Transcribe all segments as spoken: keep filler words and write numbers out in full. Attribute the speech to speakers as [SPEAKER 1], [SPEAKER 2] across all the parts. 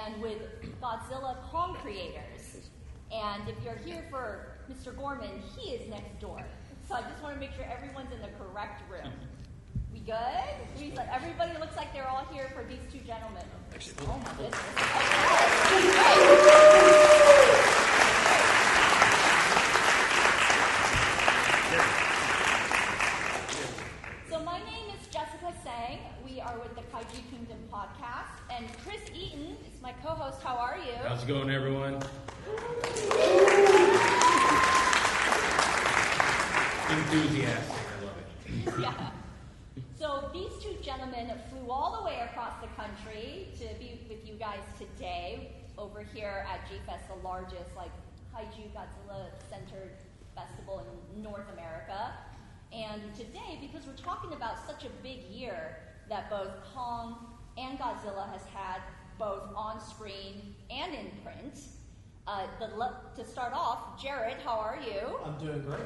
[SPEAKER 1] and with Godzilla Kong creators. And if you're here for Mister Gorman, he is next door. So I just want to make sure everyone's in the correct room. We good? We, everybody looks like they're all here for these two gentlemen. Oh my goodness. So my name is Jessica Sang. We are with the Kaiju Kingdom podcast. And Chris Eaton is my co-host. How are you?
[SPEAKER 2] How's it going, everyone? Enthusiastic. I love it.
[SPEAKER 1] Yeah. So these two gentlemen flew all the way across the country to be with you guys today over here at G-Fest, the largest like Kaiju Godzilla-centered festival in North America. And today, because we're talking about such a big year that both Kong and Godzilla has had both on screen and in print, uh, the, to start off, Jared, how are you?
[SPEAKER 3] I'm doing great.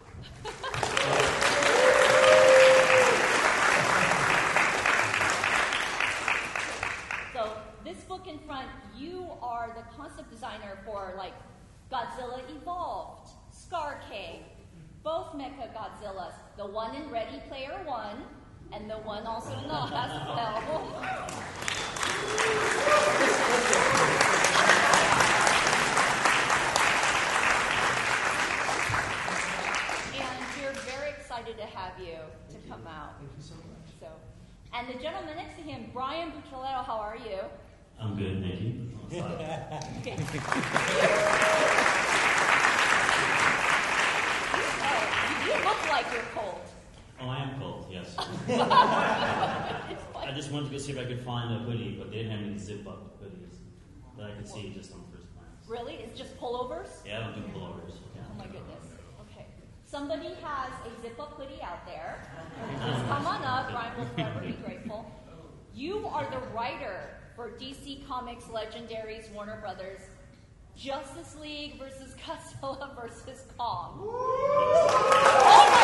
[SPEAKER 1] So this book in front, you are the concept designer for like Godzilla Evolved, Scar Cave, both Mecha Godzillas, the one in Ready Player One, and the one also in the last film. And we're very excited to have you to
[SPEAKER 3] Thank
[SPEAKER 1] come
[SPEAKER 3] you.
[SPEAKER 1] out.
[SPEAKER 3] Thank you so much.
[SPEAKER 1] So, and the gentleman next to him, Brian Buccioletto, how are you?
[SPEAKER 4] I'm good, thank you.
[SPEAKER 1] Okay. You look like you're cold.
[SPEAKER 4] Oh, I am cold, yes. I just wanted to go see if I could find a hoodie, but they didn't have any zip-up hoodies that I could see just on first glance.
[SPEAKER 1] Really? It's just pullovers?
[SPEAKER 4] Yeah, I don't do pullovers. Yeah.
[SPEAKER 1] Oh my goodness. Okay. Somebody has a zip-up hoodie out there. Just come on up. Brian will forever be grateful. You are the writer for D C Comics Legendaries Warner Brothers Justice League versus Godzilla versus Kong. Oh my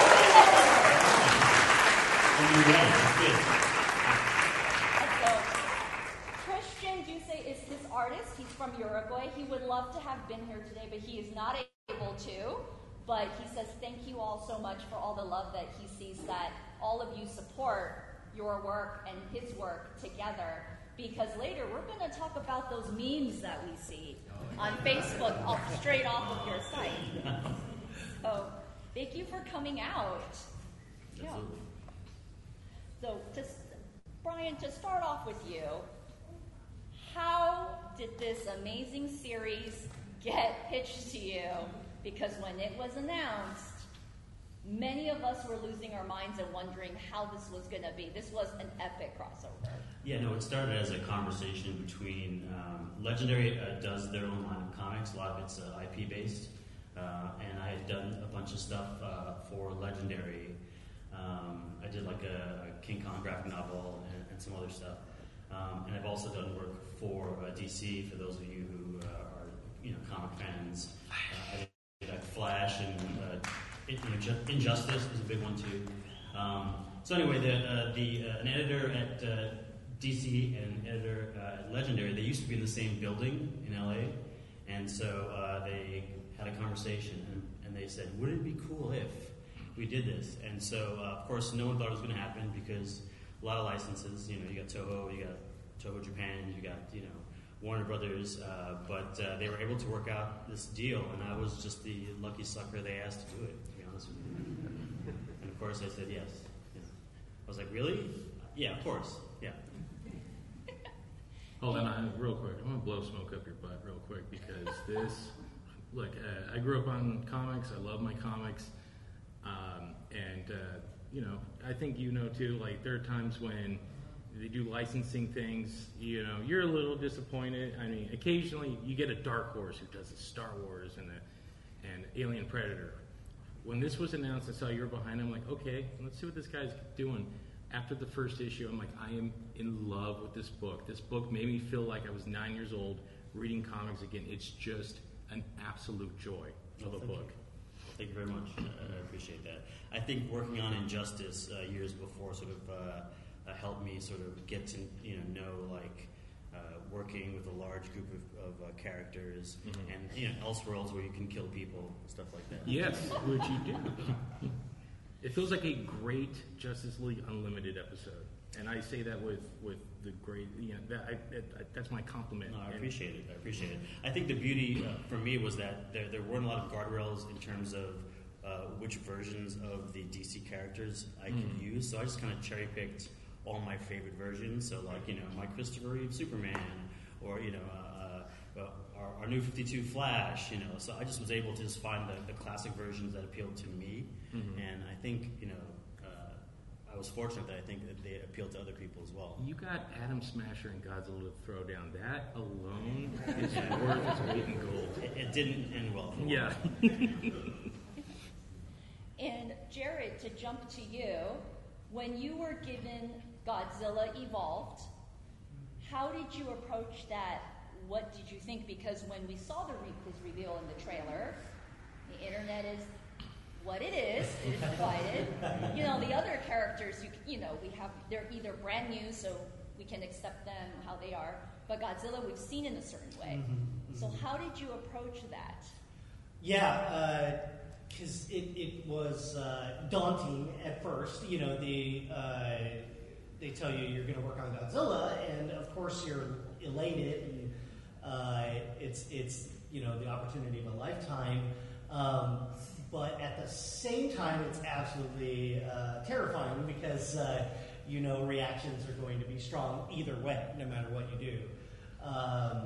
[SPEAKER 1] goodness! So, Christian Duce is his artist. He's from Uruguay. He would love to have been here today, but he is not able to. But he says thank you all so much for all the love that he sees that all of you support your work and his work together. Because later we're going to talk about those memes that we see on Facebook off, straight off of your site. So thank you for coming out. Yeah. So to, Brian, to start off with you, how did this amazing series get pitched to you? Because when it was announced, many of us were losing our minds and wondering how this was going to be. This was an epic crossover.
[SPEAKER 4] Yeah, no, it started as a conversation between um, Legendary uh, does their own line of comics. A lot of it's uh, I P based, uh, and I had done a bunch of stuff uh, for Legendary. Um, I did like a, a King Kong graphic novel and, and some other stuff, um, and I've also done work for uh, D C. For those of you who uh, are you know comic fans, uh, I did like Flash and uh, it, you know, Injustice was a big one too. Um, so anyway, the uh, the uh, an editor at uh, D C and editor uh, at Legendary, they used to be in the same building in L A, and so uh, they had a conversation, and, and they said, wouldn't it be cool if we did this? And so, uh, of course, no one thought it was going to happen because a lot of licenses, you know, you got Toho, you got Toho Japan, you got, you know, Warner Brothers, uh, but uh, they were able to work out this deal, and I was just the lucky sucker they asked to do it, to be honest with you. And of course, I said yes. You know, I was like, really? Yeah, of course, yeah.
[SPEAKER 2] Hold on, I, real quick. I'm going to blow smoke up your butt real quick because this, look, uh, I grew up on comics. I love my comics. Um, and, uh, you know, I think you know too, like there are times when they do licensing things, you know, you're a little disappointed. I mean, occasionally you get a Dark Horse who does a Star Wars and a, and Alien Predator. When this was announced, I saw you were behind. I'm like, okay, let's see what this guy's doing. After the first issue, I'm like, I am in love with this book. This book made me feel like I was nine years old reading comics again. It's just an absolute joy of a book.
[SPEAKER 4] You. Thank you very much. I, I appreciate that. I think working on Injustice uh, years before sort of uh, uh, helped me sort of get to you know know like uh, working with a large group of, of uh, characters,
[SPEAKER 2] Mhm.
[SPEAKER 4] and you know, Elseworlds where you can kill people, stuff like that.
[SPEAKER 2] Yes, which you do. It feels like a great Justice League Unlimited episode, and I say that with, with the great, you know, that, I, that, that's my compliment.
[SPEAKER 4] No, I
[SPEAKER 2] And-
[SPEAKER 4] appreciate it. I appreciate it. I think the beauty uh, for me was that there, there weren't a lot of guardrails in terms of uh, which versions of the D C characters I could
[SPEAKER 2] Mhm.
[SPEAKER 4] use. So I just kind of cherry picked all my favorite versions. So like, you know, my Christopher Reeve Superman, or, you know, uh, uh, our, our new fifty-two Flash, you know. So I just was able to just find the, the classic versions that appealed to me.
[SPEAKER 2] Mhm.
[SPEAKER 4] And I think, you know, uh, I was fortunate that I think that they appealed to other people as well.
[SPEAKER 2] You got Atom Smasher and Godzilla to throw down. That alone is worth its weight in gold.
[SPEAKER 4] It, it didn't end well for me.
[SPEAKER 2] Yeah.
[SPEAKER 1] And Jared, to jump to you, when you were given Godzilla Evolved, how did you approach that? What did you think? Because when we saw the re- his reveal in the trailer, the internet is what it is. It is divided. You know, the other characters, you you know, we have they're either brand new, so we can accept them how they are. But Godzilla, we've seen in a certain way.
[SPEAKER 3] Mhm,
[SPEAKER 1] So
[SPEAKER 3] mhm.
[SPEAKER 1] how did you approach that?
[SPEAKER 3] Yeah, because it, it was uh, daunting at first. You know, the uh, they tell you you're going to work on Godzilla, and of course you're elated, and uh, it's it's you know the opportunity of a lifetime. Um, but at the same time, it's absolutely uh, terrifying because uh, you know reactions are going to be strong either way, no matter what you do. Um,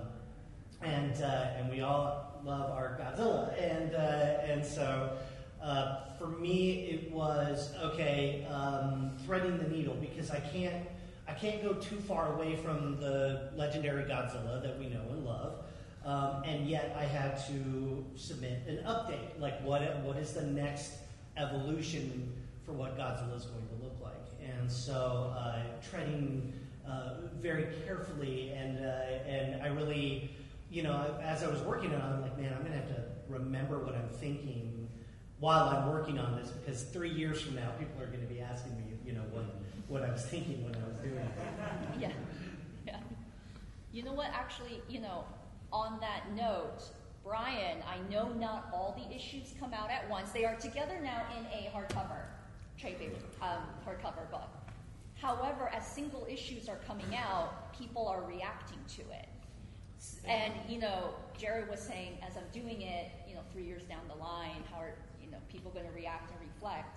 [SPEAKER 3] and uh, and we all love our Godzilla, and uh, and so uh, for me it was okay um, threading the needle because I can't I can't go too far away from the legendary Godzilla that we know and love, um, and yet I had to submit an update, like what what is the next evolution for what Godzilla is going to look like, and so uh, treading uh, very carefully, and uh, and I really. You know, as I was working on it, I'm like, man, I'm going to have to remember what I'm thinking while I'm working on this, because three years from now, people are going to be asking me, you know, what what I was thinking when I was doing it.
[SPEAKER 1] Yeah, yeah. You know what? Actually, you know, on that note, Brian, I know not all the issues come out at once. They are together now in a hardcover, trade paper, um, hardcover book. However, as single issues are coming out, people are reacting to it. And, you know, Jerry was saying, as I'm doing it, you know, three years down the line, how are, you know, people going to react and reflect?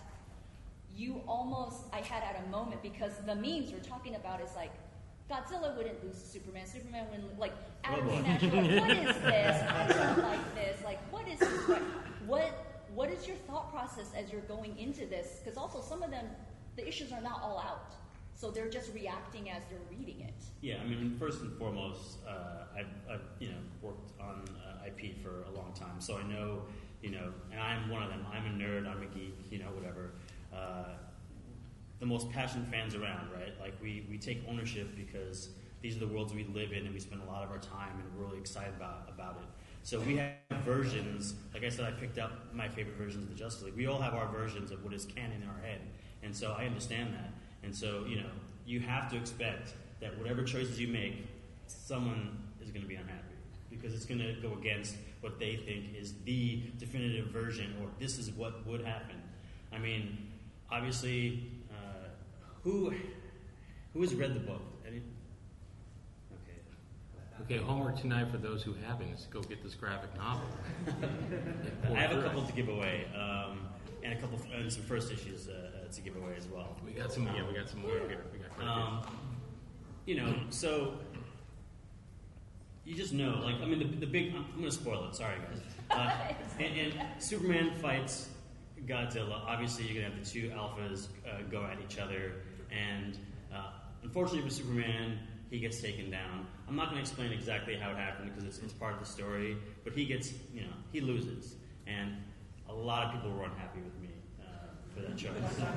[SPEAKER 1] You almost, I had at a moment, because the memes we're talking about is like, Godzilla wouldn't lose to Superman, Superman wouldn't, like, Adam Smasher, like, what is this? I don't like this. Like, what is this? Like, what, what is your thought process as you're going into this? Because also some of them, the issues are not all out. So they're just reacting as they're reading it.
[SPEAKER 4] Yeah, I mean, first and foremost, uh, I've, I've you know worked on uh, I P for a long time, so I know, you know, and I'm one of them. I'm a nerd. I'm a geek. You know, whatever. Uh, the most passionate fans around, right? Like we we take ownership because these are the worlds we live in, and we spend a lot of our time, and we're really excited about about it. So we have versions. Like I said, I picked up my favorite versions of the Justice League. We all have our versions of what is canon in our head, and so I understand that. And so, you know, you have to expect that whatever choices you make, someone is going to be unhappy because it's going to go against what they think is the definitive version, or this is what would happen. I mean, obviously, uh, who who has read the book? Any? Okay.
[SPEAKER 2] Okay, homework tonight for those who haven't is to go get this graphic novel.
[SPEAKER 4] I have a couple to give away, um, and a couple and some first issues uh, to give away as well.
[SPEAKER 2] We got some, yeah, we got some more here. We got quite a
[SPEAKER 4] Um, you know, so you just know, like, I mean, the, the big, I'm, I'm going to spoil it, sorry guys. Uh, and, and Superman fights Godzilla. Obviously, you're going to have the two alphas uh, go at each other. And uh, unfortunately for Superman, he gets taken down. I'm not going to explain exactly how it happened because it's, it's part of the story. But he gets, you know, he loses. And a lot of people were unhappy with me for that choice.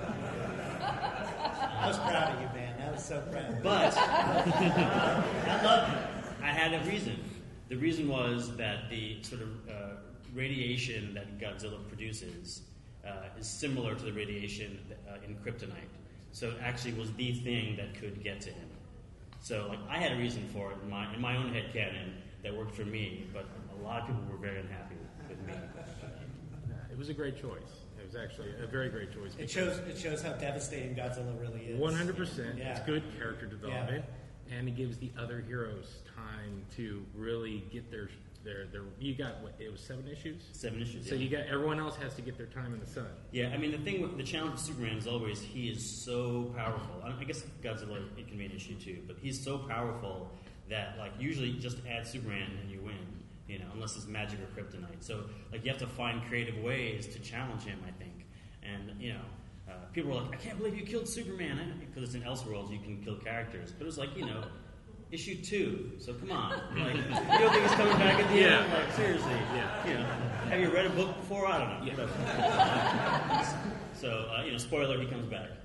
[SPEAKER 3] I was proud of you, man. I was so proud.
[SPEAKER 4] But I love it. I had a reason. The reason was that the sort of uh, radiation that Godzilla produces uh, is similar to the radiation uh, in kryptonite. So it actually was the thing that could get to him. So like I had a reason for it in my in my own head canon that worked for me, but a lot of people were very unhappy with, with me.
[SPEAKER 2] Yeah, it was a great choice. It was actually a very great choice.
[SPEAKER 3] It shows it shows how devastating Godzilla really is.
[SPEAKER 2] One hundred percent.
[SPEAKER 3] Yeah.
[SPEAKER 2] It's good character development,
[SPEAKER 3] Yeah.
[SPEAKER 2] and it gives the other heroes time to really get their their their. You got what? It was seven issues.
[SPEAKER 4] Seven issues.
[SPEAKER 2] So
[SPEAKER 4] yeah.
[SPEAKER 2] you got everyone else has to get their time in the sun.
[SPEAKER 4] Yeah, I mean the thing with the challenge with Superman is always he is so powerful. I I guess Godzilla it can be an issue too, but he's so powerful that like usually just add Superman and you win. You know, unless it's magic or kryptonite. So like you have to find creative ways to challenge him. I think, and you know, uh, people were like, I can't believe you killed Superman because it's in Elseworlds you can kill characters, but it was like you know. Issue two, so come on. Like, you don't think he's coming back at the
[SPEAKER 2] Yeah.
[SPEAKER 4] end? Like, seriously.
[SPEAKER 2] Yeah.
[SPEAKER 4] You know, have you read a book before? I don't know.
[SPEAKER 2] Yeah.
[SPEAKER 4] Whatever. So, uh, you know, spoiler, he comes back.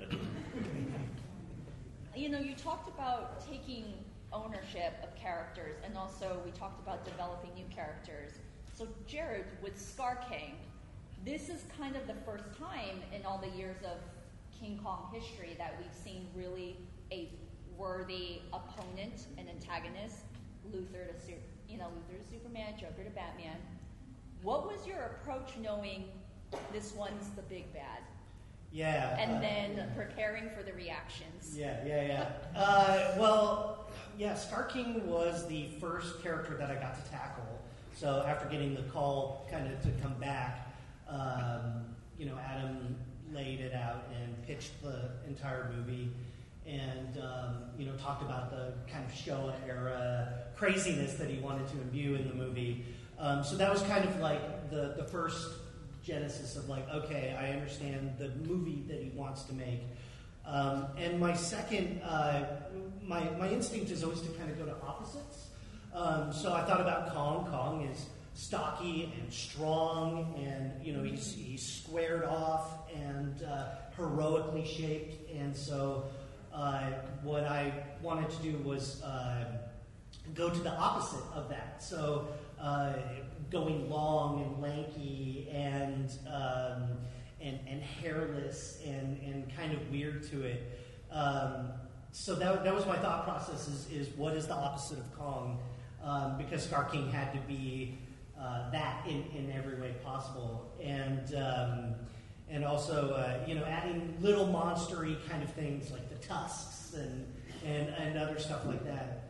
[SPEAKER 1] You know, you talked about taking ownership of characters, and also we talked about developing new characters. So, Jared, with Scar King, this is kind of the first time in all the years of King Kong history that we've seen really a worthy opponent and antagonist. Luthor to Su- you know, Luthor to Superman, Joker to Batman. What was your approach knowing this one's the big bad?
[SPEAKER 3] Yeah.
[SPEAKER 1] And
[SPEAKER 3] uh,
[SPEAKER 1] then preparing for the reactions.
[SPEAKER 3] Yeah, yeah, yeah. Uh, well, yeah, Scar King was the first character that I got to tackle. So after getting the call kind of to come back, um, you know, Adam laid it out and pitched the entire movie. And, um, you know, talked about the kind of Showa era craziness that he wanted to imbue in the movie. Um, so that was kind of like the, the first genesis of like, okay, I understand the movie that he wants to make. Um, and my second, uh, my, my instinct is always to kind of go to opposites. Um, so I thought about Kong. Kong is stocky and strong, and, you know, he's, he's squared off and uh, heroically shaped. And so... Uh, what I wanted to do was uh, go to the opposite of that. So uh, going long and lanky and um, and, and hairless and, and kind of weird to it. Um, so that, that was my thought process is, is what is the opposite of Kong? Um, because Scar King had to be uh, that in, in every way possible. And... Um, And also, uh, you know, adding little monstery kind of things like the tusks and and, and other stuff like that,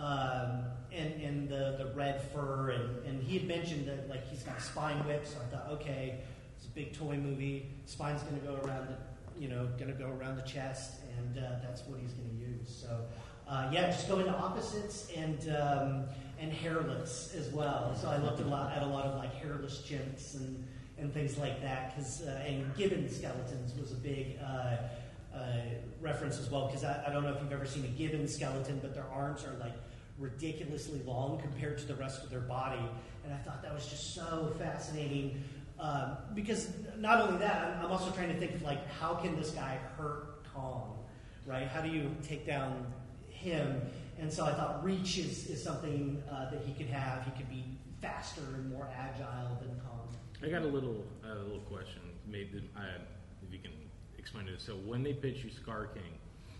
[SPEAKER 3] um, and and the, the red fur, and, and he had mentioned that like he's got a spine whip, so I thought, okay, it's a big toy movie, spine's going to go around the, you know, going to go around the chest, and uh, that's what he's going to use. So, uh, yeah, just going to opposites and um, and hairless as well. So I looked a lot at a lot of like hairless chimps and. and things like that, because uh, and gibbon skeletons was a big uh, uh, reference as well, because I, I don't know if you've ever seen a gibbon skeleton, but their arms are like ridiculously long compared to the rest of their body, and I thought that was just so fascinating, um, because not only that, I'm, I'm also trying to think of like, how can this guy hurt Kong, right? How do you take down him? And so I thought reach is, is something uh, that he could have. He could be faster and more agile than Kong.
[SPEAKER 2] I got a little uh, a little question. Maybe uh, if you can explain it. So when they pitched you Scar King,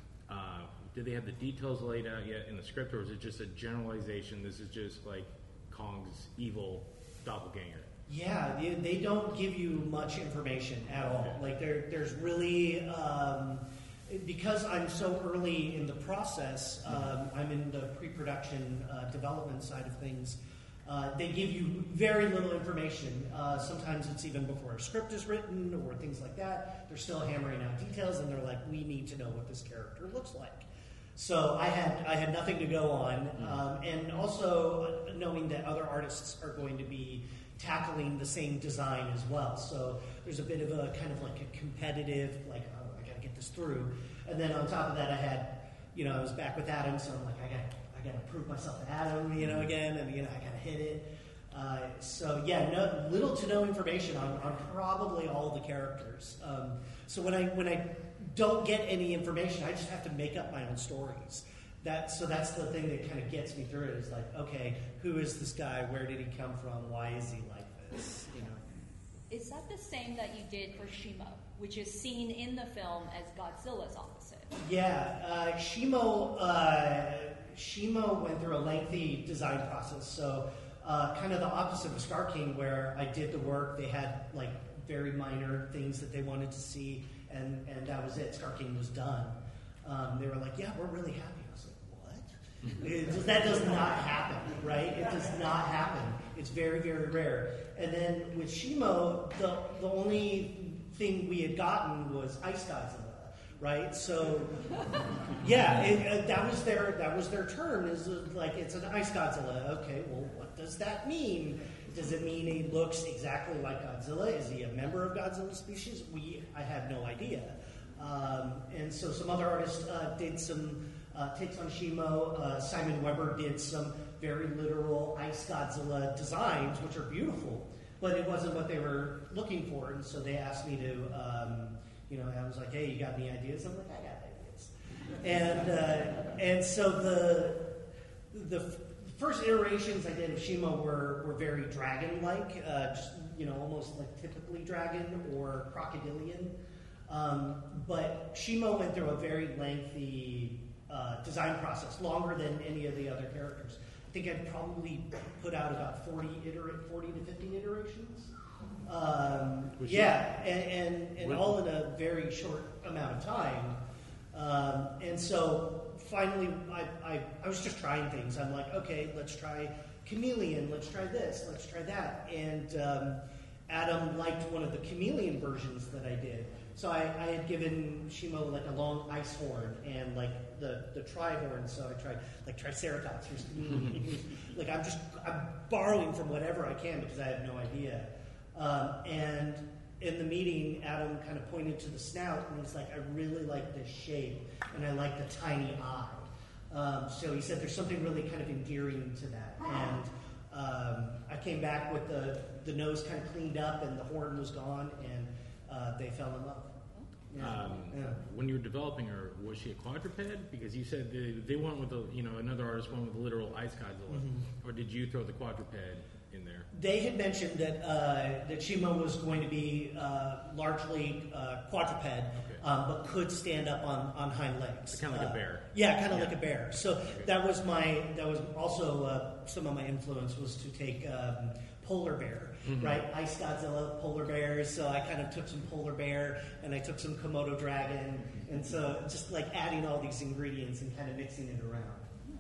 [SPEAKER 2] uh, did they have the details laid out yet in the script, or is it just a generalization? This is just like Kong's evil doppelganger.
[SPEAKER 3] Yeah, they, they don't give you much information at all. Like there, there's really um, because I'm so early in the process. Um, I'm in the pre-production uh, development side of things. Uh, they give you very little information. Uh, sometimes it's even before a script is written or things like that. They're still hammering out details, and they're like, "We need to know what this character looks like." So I had I had nothing to go on, um, and also knowing that other artists are going to be tackling the same design as well. So there's a bit of a kind of like a competitive, like, oh, I got to get this through. And then on top of that, I had, you know, I was back with Adam, so I'm like, I got. I got to prove myself to Adam, you know, again, and you know, I got to hit it. Uh, so yeah, no, little to no information on, on probably all the characters. Um, so when I when I don't get any information, I just have to make up my own stories. That so that's the thing that kind of gets me through it. Is like, okay, who is this guy? Where did he come from? Why is he like this? You know.
[SPEAKER 1] Is that the same that you did for Shimo, which is seen in the film as Godzilla's opposite?
[SPEAKER 3] Yeah, uh, Shimo. Uh, Shimo went through a lengthy design process. So uh, kind of the opposite of Scar King, where I did the work. They had like very minor things that they wanted to see, and, and that was it. Scar King was done. Um, they were like, yeah, we're really happy. I was like, what? It just, that does not happen, right? It does not happen. It's very, very rare. And then with Shimo, the, the only thing we had gotten was Ice Godzilla, right? So, yeah, it, uh, that was their that was their term. Is uh, like it's an Ice Godzilla. Okay, well, what does that mean? Does it mean he looks exactly like Godzilla? Is he a member of Godzilla's species? We I have no idea. Um, and so some other artists uh, did some uh, takes on Shimo. Uh, Simon Weber did some very literal Ice Godzilla designs, which are beautiful, but it wasn't what they were looking for. And so they asked me to, um, you know, I was like, hey, you got any ideas? I'm like, I got ideas. And uh, and so the the f- first iterations I did of Shimo were, were very dragon-like, uh, just, you know, almost like typically dragon or crocodilian. Um, but Shimo went through a very lengthy uh, design process, longer than any of the other characters. I think I'd probably put out about forty, iter- forty to fifty iterations. Um, yeah, and, and, and all in a very short amount of time. Um, and so finally, I, I, I was just trying things. I'm like, okay, let's try Chameleon, let's try this, let's try that. And um, Adam liked one of the Chameleon versions that I did. So I, I had given Shimo like a long ice horn and like the, the tri-horn. So I tried like Triceratops. Here's Chameleon. Like I'm just I'm borrowing from whatever I can because I have no idea. Um, and in the meeting, Adam kind of pointed to the snout and he's like, I really like this shape and I like the tiny eye. Um, so he said there's something really kind of endearing to that. And um, I came back with the, the nose kind of cleaned up and the horn was gone and uh, they fell in love. Yeah.
[SPEAKER 2] Um,
[SPEAKER 3] yeah.
[SPEAKER 2] When you were developing her, was she a quadruped? Because you said they, they went with a, you know, another artist went with a literal Ice Godzilla, mm-hmm. or did you throw the quadruped in there?
[SPEAKER 3] They had mentioned that uh, that Shimo was going to be uh, largely uh, quadruped, okay. um, but could stand up on, on hind legs.
[SPEAKER 2] Kind of like
[SPEAKER 3] uh,
[SPEAKER 2] a bear.
[SPEAKER 3] Yeah, kind of
[SPEAKER 2] yeah.
[SPEAKER 3] like a bear. So okay. that was my that was also uh, some of my influence was to take um, polar bear. Mm-hmm. Right, Ice Godzilla, polar bears. So I kind of took some polar bear and I took some Komodo dragon, and so just like adding all these ingredients and kind of mixing it around.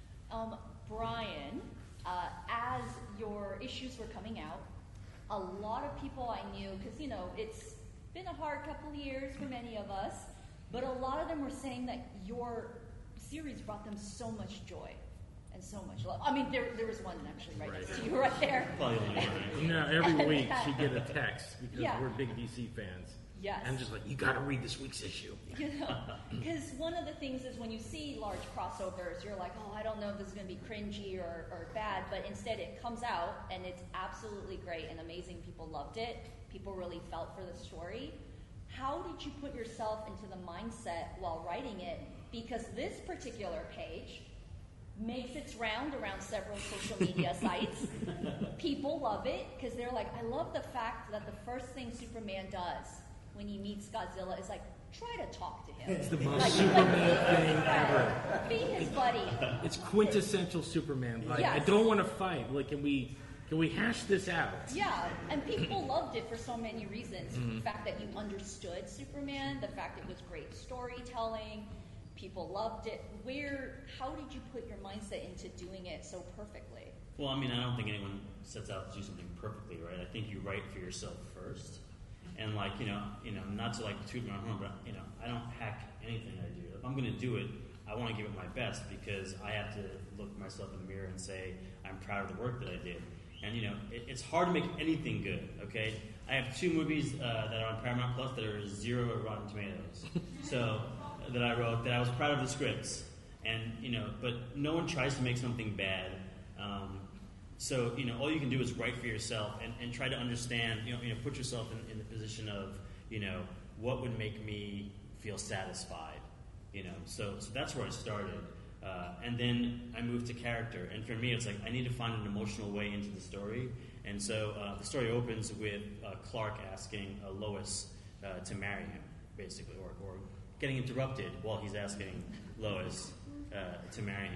[SPEAKER 1] Um, Brian, uh, as your issues were coming out, a lot of people I knew, because you know it's been a hard couple of years for many of us, but a lot of them were saying that your series brought them so much joy. And so much love. I mean, there there was one actually right, right. next to you right there.
[SPEAKER 4] Probably only one.
[SPEAKER 2] You know, every week she get a text because
[SPEAKER 1] yeah.
[SPEAKER 2] we're big D C fans.
[SPEAKER 1] Yes.
[SPEAKER 2] And I'm just like, you got to read this week's issue.
[SPEAKER 1] You know, because one of the things is when you see large crossovers, you're like, oh, I don't know if this is going to be cringy or, or bad, but instead it comes out and it's absolutely great and amazing. People loved it. People really felt for the story. How did you put yourself into the mindset while writing it? Because this particular page makes its round around several social media sites. People love it because they're like, I love the fact that the first thing Superman does when he meets Godzilla is like, try to talk to him.
[SPEAKER 2] It's the most
[SPEAKER 1] like,
[SPEAKER 2] Superman
[SPEAKER 1] like,
[SPEAKER 2] thing ever.
[SPEAKER 1] Be his buddy.
[SPEAKER 2] It's quintessential Superman. Like,
[SPEAKER 1] yes.
[SPEAKER 2] I don't want to fight. Like, can we can we hash this out?
[SPEAKER 1] Yeah, and people loved it for so many reasons.
[SPEAKER 2] Mm-hmm.
[SPEAKER 1] The fact that you understood Superman, the fact it was great storytelling. People loved it. Where, how did you put your mindset into doing it so perfectly?
[SPEAKER 4] Well, I mean, I don't think anyone sets out to do something perfectly, right? I think you write for yourself first, and like you know, you know, not to like toot my own horn, but you know, I don't hack anything I do. If I'm going to do it, I want to give it my best because I have to look myself in the mirror and say I'm proud of the work that I did. And you know, it, it's hard to make anything good. Okay, I have two movies uh, that are on Paramount Plus that are zero at Rotten Tomatoes. So. That I wrote, that I was proud of the scripts, and you know, but no one tries to make something bad. Um, so you know, all you can do is write for yourself and, and try to understand. You know, you know, put yourself in, in the position of, you know, what would make me feel satisfied. You know, so so that's where I started, uh, and then I moved to character. And for me, it's like I need to find an emotional way into the story. And so uh, the story opens with uh, Clark asking uh, Lois uh, to marry him, basically, or. or getting interrupted while he's asking Lois uh, to marry him.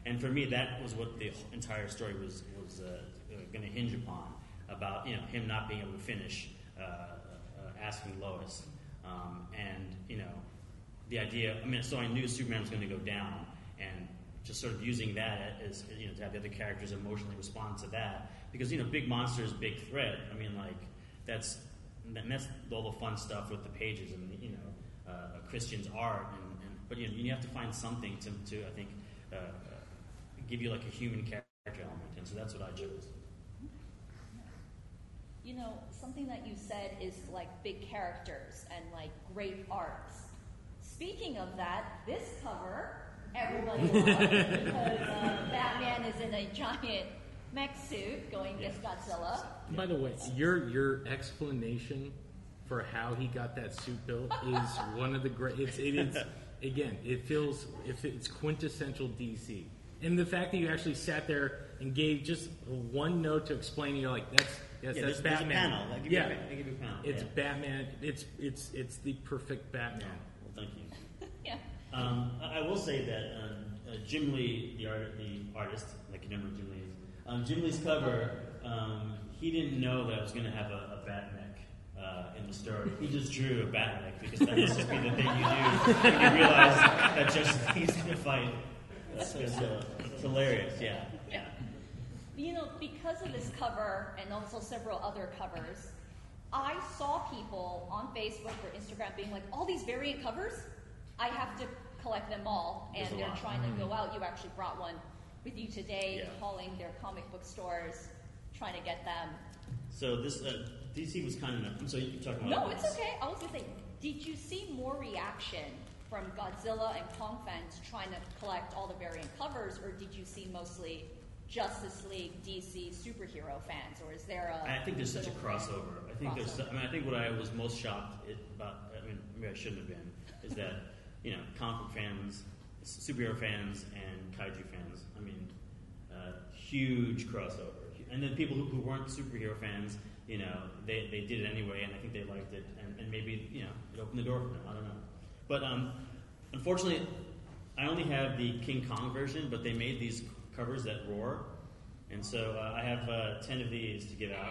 [SPEAKER 4] And for me, that was what the entire story was was uh, going to hinge upon, about you know him not being able to finish uh, uh, asking Lois, um, and you know the idea. I mean, so I knew Superman was going to go down, and just sort of using that as you know to have the other characters emotionally respond to that, because you know big monsters, big threat. I mean, like that's that's all the fun stuff with the pages and you know uh, Christian's art, and, and but you know you have to find something to to I think. Uh, give you like a human character element, and so that's what I chose.
[SPEAKER 1] You know, something that you said is like big characters and like great arts. Speaking of that, this cover everybody loves because uh, Batman is in a giant mech suit going against Godzilla.
[SPEAKER 2] By the way, your your explanation for how he got that suit built is one of the great. It's it is again. It feels if it's quintessential D C. And the fact that you actually sat there and gave just one note to explain, you're like, "That's yes,
[SPEAKER 4] yeah,
[SPEAKER 2] that's
[SPEAKER 4] there's, there's
[SPEAKER 2] Batman."
[SPEAKER 4] a panel. I give
[SPEAKER 2] yeah,
[SPEAKER 4] you a, I give you a panel.
[SPEAKER 2] It's
[SPEAKER 4] yeah.
[SPEAKER 2] Batman. It's it's it's the perfect Batman.
[SPEAKER 4] Well, thank you.
[SPEAKER 1] Yeah.
[SPEAKER 4] Um, I, I will say that um, uh, Jim Lee, the, art, the artist, like you remember Jim Lee, um, Jim Lee's cover, um, he didn't know that I was going to have a, a bat mech uh, in the story. He just drew a bat mech because that must just be the thing you do when you realize that just he's going to fight. It's, it's, uh, it's hilarious, yeah.
[SPEAKER 1] Yeah. You know, because of this cover and also several other covers, I saw people on Facebook or Instagram being like, all these variant covers, I have to collect them all. And
[SPEAKER 4] There's a
[SPEAKER 1] they're
[SPEAKER 4] lot.
[SPEAKER 1] trying to go out. You actually brought one with you today,
[SPEAKER 4] Yeah.
[SPEAKER 1] calling their comic book stores, trying to get them.
[SPEAKER 4] So this, uh, D C was kind enough, so you're talking about...
[SPEAKER 1] No, it's okay. I was going to say, did you see more reaction from Godzilla and Kong fans trying to collect all the variant covers, or did you see mostly Justice League, D C superhero fans, or is there a?
[SPEAKER 4] I think there's such a crossover. I think there's.
[SPEAKER 1] Crossover.
[SPEAKER 4] I mean, I think what I was most shocked it, about. I mean, maybe I shouldn't have been. Is that you know, comic book fans, superhero fans, and kaiju fans. I mean, uh, huge crossover. And then people who, who weren't superhero fans, you know, they, they did it anyway, and I think they liked it, and, and maybe you know, it opened the door for them. I don't know. But um, unfortunately, I only have the King Kong version, but they made these covers that roar, and so uh, I have uh, ten of these to give out.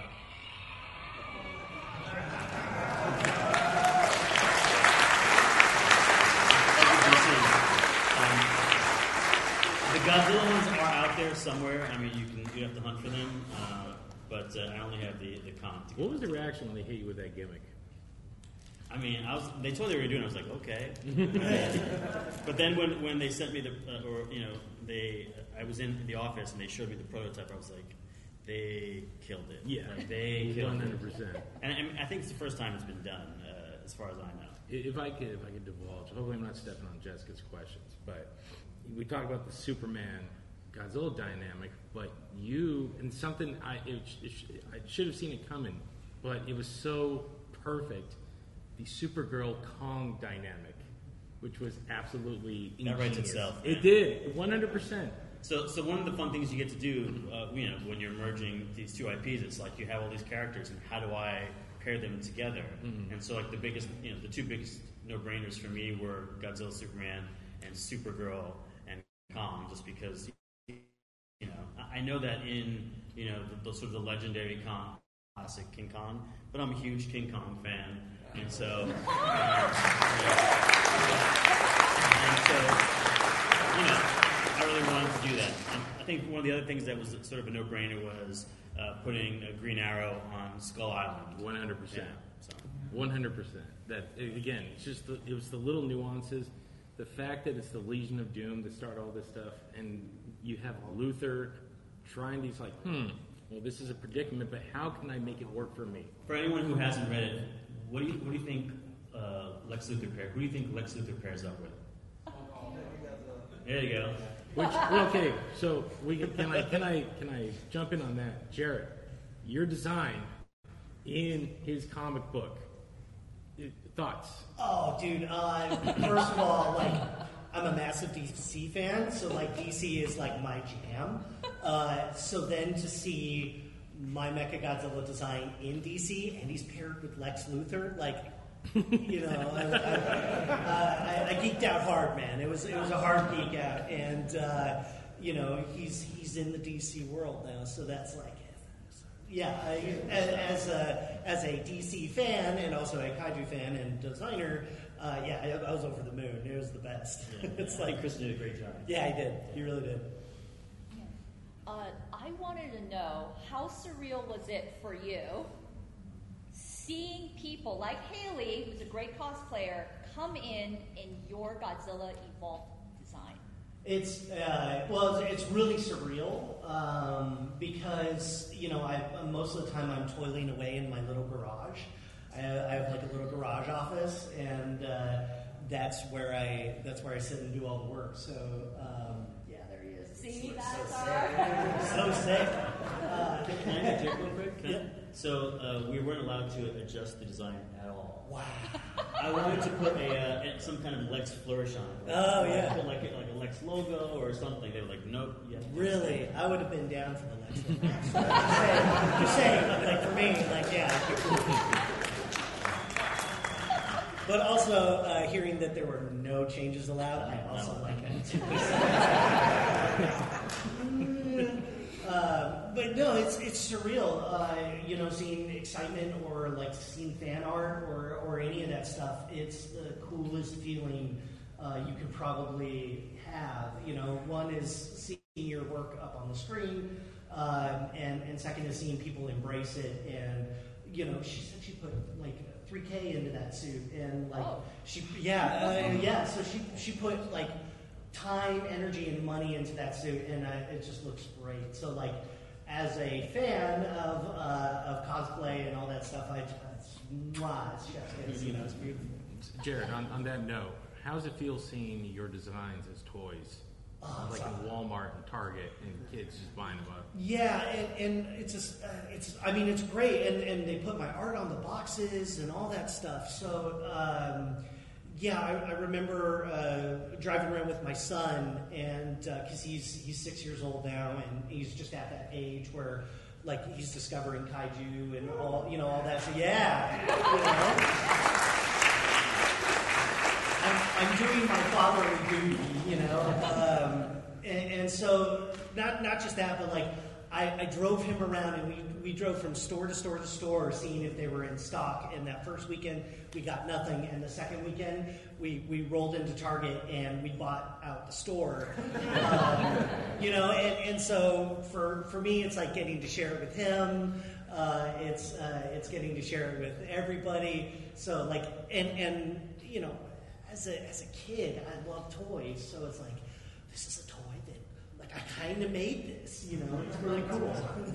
[SPEAKER 4] Um, the Godzilla ones are out there somewhere. I mean, you can you have to hunt for them, uh, but uh, I only have the the Kong. To give
[SPEAKER 2] What was
[SPEAKER 4] out.
[SPEAKER 2] the reaction when they hit you with that gimmick?
[SPEAKER 4] I mean, I was. They told me they were doing it. I was like, okay. But then when, when they sent me the, uh, or you know, they, I was in the office and they showed me the prototype. I was like, they killed it.
[SPEAKER 2] Yeah,
[SPEAKER 4] like, they killed
[SPEAKER 2] one hundred
[SPEAKER 4] it.
[SPEAKER 2] percent.
[SPEAKER 4] And, and I think it's the first time it's been done, uh, as far as I know.
[SPEAKER 2] If I could, if I could divulge, hopefully I'm not stepping on Jessica's questions, but we talk about the Superman Godzilla dynamic, but you and something I it, it, I should have seen it coming, but it was so perfect. The Supergirl Kong dynamic, which was absolutely
[SPEAKER 4] That writes
[SPEAKER 2] ingenious.
[SPEAKER 4] itself.
[SPEAKER 2] It
[SPEAKER 4] man.
[SPEAKER 2] did, one hundred percent.
[SPEAKER 4] So, so one of the fun things you get to do, uh, you know, when you're merging these two I Ps, it's like you have all these characters, and how do I pair them together?
[SPEAKER 2] Mm-hmm.
[SPEAKER 4] And so, like the biggest, you know, the two biggest no-brainers for me were Godzilla, Superman, and Supergirl and Kong, just because, you know, I I know that in, you know, the, the sort of the legendary Kong, classic King Kong, but I'm a huge King Kong fan, and so, uh, and so, you know. I really wanted to do that. And I think one of the other things that was sort of a no-brainer was uh, putting a Green Arrow on Skull Island.
[SPEAKER 2] one hundred percent.
[SPEAKER 4] Yeah, so.
[SPEAKER 2] one hundred percent. That again, it's just the, it was the little nuances, the fact that it's the Legion of Doom that start all this stuff, and you have Luthor trying these like, hmm, well, this is a predicament, but how can I make it work for me?
[SPEAKER 4] For anyone who hasn't read it, what do you what do you think uh, Lex Luthor pairs? Who do you think Lex Luthor pairs up with? There you go.
[SPEAKER 2] Which well, okay, so we can, can I can I can I jump in on that, Jared? Your design in his comic book. It- Thoughts?
[SPEAKER 3] Oh, dude. Uh, first of all, like, I'm a massive D C fan, so like D C is like my jam. Uh, so then to see my Mechagodzilla design in D C and he's paired with Lex Luthor, like, you know, I, I, uh, I, I geeked out hard, man. It was it was a hard geek out, and uh, you know, he's he's in the D C world now, so that's like, yeah. I, as a as a D C fan and also a kaiju fan and designer, uh, yeah, I, I was over the moon. It was the best.
[SPEAKER 4] Yeah.
[SPEAKER 3] It's
[SPEAKER 4] I
[SPEAKER 3] like
[SPEAKER 4] think Chris did a great job.
[SPEAKER 3] yeah, he did. He really did.
[SPEAKER 1] Uh, I wanted to know, how surreal was it for you seeing people like Haley, who's a great cosplayer, come in in your Godzilla Evolved design?
[SPEAKER 3] It's uh, well, it's, it's really surreal um, because you know, I most of the time I'm toiling away in my little garage. I, I have like a little garage office, and uh, that's where I that's where I sit and do all the work. So um, yeah, there he is.
[SPEAKER 1] See,
[SPEAKER 3] It's
[SPEAKER 1] that's
[SPEAKER 3] so
[SPEAKER 1] our...
[SPEAKER 3] sick. So sick. Uh,
[SPEAKER 4] Can I interject real quick? Can I-
[SPEAKER 3] Yeah.
[SPEAKER 4] So uh, we weren't allowed to adjust the design at all.
[SPEAKER 3] wow.
[SPEAKER 4] I wanted to put a uh, some kind of Lex flourish on it. Like,
[SPEAKER 3] Oh, yeah.
[SPEAKER 4] put like a, like a Lex logo or something. They were like, nope. Yeah.
[SPEAKER 3] Really, I would have been down for the Lex. just saying, just saying, like for me, like yeah. But also uh, hearing that there were no changes allowed, I also like it. uh, but no, it's it's surreal. Uh, you know, seeing excitement or like seeing fan art or or any of that stuff. It's the coolest feeling uh, you could probably have. You know, one is seeing your work up on the screen, um, and and second is seeing people embrace it. And you know, she said she put like three K into that suit, and like
[SPEAKER 1] Oh.
[SPEAKER 3] she, yeah, uh, yeah. So she she put like time, energy, and money into that suit, and uh, it just looks great. So like, as a fan of uh, of cosplay and all that stuff, I just, mwah, it's chef's kiss, you know, it's beautiful.
[SPEAKER 2] Jared, on, on that note, how does it feel seeing your designs as toys?
[SPEAKER 3] Oh,
[SPEAKER 2] like
[SPEAKER 3] it's
[SPEAKER 2] in Walmart and Target, and kids just buying them up.
[SPEAKER 3] Yeah, and, and it's just, uh, it's I mean it's great, and, and they put my art on the boxes and all that stuff. So um, yeah, I, I remember uh, driving around with my son, and because uh, he's he's six years old now, and he's just at that age where like he's discovering kaiju and all you know all that. So yeah, you know. I'm, I'm doing my fatherly duty, you know, um, and, and so not not just that, but like I, I drove him around, and we we drove from store to store to store, seeing if they were in stock. And that first weekend we got nothing, and the second weekend we, we rolled into Target and we bought out the store, um, you know. And, and so for for me, it's like getting to share it with him. Uh, it's uh, it's getting to share it with everybody. So like and and you know. As a, as a kid, I love toys, so it's like, this is a toy that, like, I kind of made this, you know? It's really cool.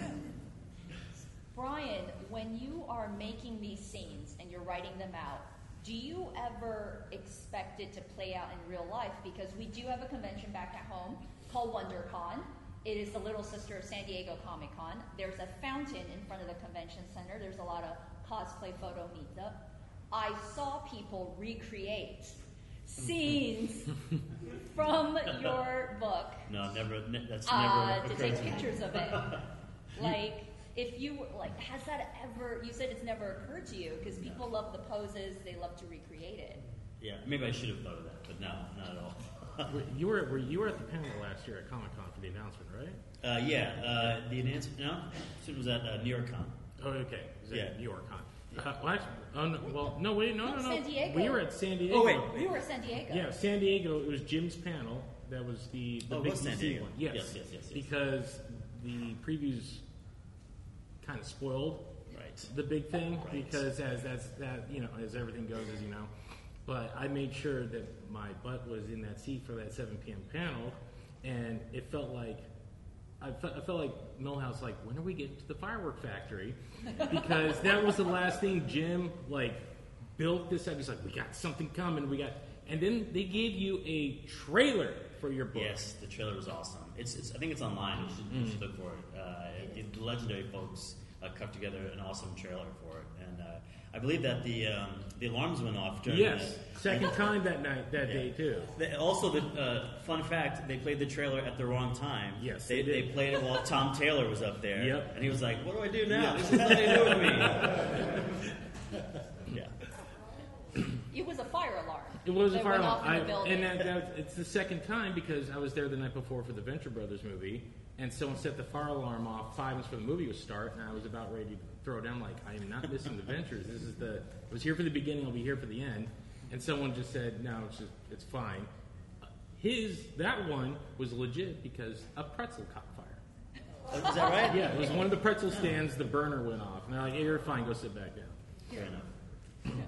[SPEAKER 1] Brian, when you are making these scenes and you're writing them out, do you ever expect it to play out in real life? Because we do have a convention back at home called WonderCon. It is the little sister of San Diego Comic Con. There's a fountain in front of the convention center. There's a lot of cosplay photo meetup. I saw people recreate scenes from your book
[SPEAKER 4] No, never. Ne- that's
[SPEAKER 1] uh,
[SPEAKER 4] never
[SPEAKER 1] to
[SPEAKER 4] occurred
[SPEAKER 1] take
[SPEAKER 4] to me.
[SPEAKER 1] pictures of it. Like, if you were, like, has that ever, you said it's never occurred to you, because people
[SPEAKER 4] No.
[SPEAKER 1] love the poses, they love to recreate it.
[SPEAKER 4] Yeah, maybe I should have thought of that, but no, not at all.
[SPEAKER 2] Were- You were, were you were at the panel last year at Comic Con for the announcement, right?
[SPEAKER 4] Uh, yeah, uh, the announcement. No, it was at uh, New York Con.
[SPEAKER 2] Oh, okay. Is that
[SPEAKER 4] Yeah.
[SPEAKER 2] New York Con. Uh, well, actually, oh, no, well, no, wait, no,
[SPEAKER 1] No,
[SPEAKER 2] no, no.
[SPEAKER 1] San Diego.
[SPEAKER 2] We were at San Diego.
[SPEAKER 4] Oh, wait.
[SPEAKER 1] We were at San Diego.
[SPEAKER 2] Yeah, San Diego. It was Jim's panel. That was the, the
[SPEAKER 4] Oh, it
[SPEAKER 2] big
[SPEAKER 4] was San
[SPEAKER 2] D C
[SPEAKER 4] Diego.
[SPEAKER 2] one. Yes.
[SPEAKER 4] Yes, yes, yes, yes.
[SPEAKER 2] Because the previews kind of spoiled
[SPEAKER 4] Right.
[SPEAKER 2] the big thing
[SPEAKER 4] Right.
[SPEAKER 2] because as that's that you know as everything goes as you know, but I made sure that my butt was in that seat for that seven p.m. panel, and it felt like I felt, I felt like Millhouse, like, when are we getting to the firework factory? Because that was the last thing Jim like built this up. He's like, we got something coming. We got, and then they gave you a trailer for your book.
[SPEAKER 4] Yes, the trailer was awesome. It's, it's I think it's online. You should, you should look for it. Uh, it. The Legendary folks uh, cut together an awesome trailer for it, and uh, I believe that the um, the alarms went off during.
[SPEAKER 2] Yes,
[SPEAKER 4] the,
[SPEAKER 2] second time that night, that
[SPEAKER 4] Yeah.
[SPEAKER 2] day too.
[SPEAKER 4] The, also, the uh, fun fact: they played the trailer at the wrong time.
[SPEAKER 2] Yes,
[SPEAKER 4] they,
[SPEAKER 2] they
[SPEAKER 4] they
[SPEAKER 2] did.
[SPEAKER 4] played it while Tom Taylor was up there.
[SPEAKER 2] Yep.
[SPEAKER 4] And he was like, "What do I do now?
[SPEAKER 2] Yeah.
[SPEAKER 4] This is how they do with me." Yeah.
[SPEAKER 1] It was a fire alarm.
[SPEAKER 2] It was
[SPEAKER 1] They
[SPEAKER 2] a fire
[SPEAKER 1] went
[SPEAKER 2] alarm.
[SPEAKER 1] off in the
[SPEAKER 2] I-
[SPEAKER 1] building.
[SPEAKER 2] and that, that, it's the second time because I was there the night before for the Venture Brothers movie, and someone set the fire alarm off five minutes before the movie was start, and I was about ready to throw it down. Like, I am not missing the Ventures. This is the. I was here for the beginning. I'll be here for the end. And someone just said, "No, it's just it's fine." His that one was legit because a pretzel caught fire.
[SPEAKER 4] Is that right?
[SPEAKER 2] Yeah, it was one of the pretzel stands. The burner went off, and they're like, hey, "You're fine. Go sit back down."
[SPEAKER 4] Fair enough.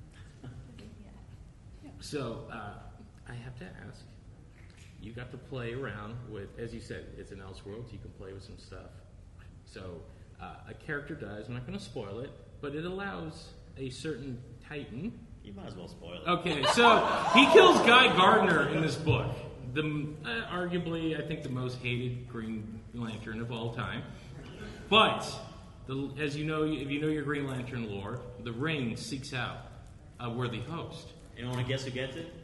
[SPEAKER 2] So uh, I have to ask. You got to play around with, as you said, it's an Elseworlds. You can play with some stuff. So uh, a character dies. I'm not going to spoil it, but it allows a certain Titan.
[SPEAKER 4] You might as well spoil it.
[SPEAKER 2] Okay, so he kills Guy Gardner in this book. The uh, arguably, I think, the most hated Green Lantern of all time. But the, as you know, if you know your Green Lantern lore, the Ring seeks out a worthy host.
[SPEAKER 4] You want to guess who gets it?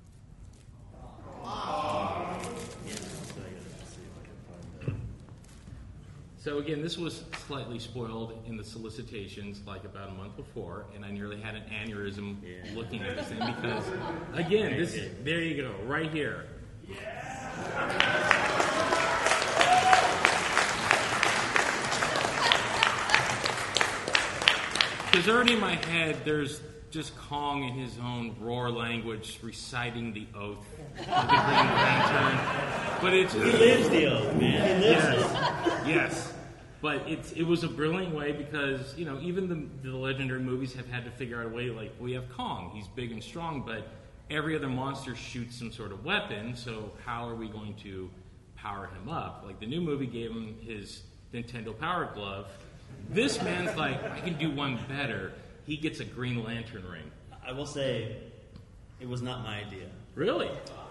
[SPEAKER 4] Yeah, let's see if I can find that.
[SPEAKER 2] So again, this was slightly spoiled in the solicitations like about a month before, and I nearly had an aneurysm
[SPEAKER 4] Yeah.
[SPEAKER 2] looking at this thing because, again, this there you go, right here. Because already in my head, there's just Kong in his own roar language reciting the oath of the Green Lantern. But it's
[SPEAKER 4] He lives the oath, man. He lives it.
[SPEAKER 2] yes, yes. But it's it was a brilliant way because you know even the the legendary movies have had to figure out a way. Like we have Kong, he's big and strong, but every other monster shoots some sort of weapon. So how are we going to power him up? Like the new movie gave him his Nintendo Power Glove. This man's like, I can do one better. He gets a Green Lantern ring.
[SPEAKER 4] I will say, it was not my idea.
[SPEAKER 2] Really?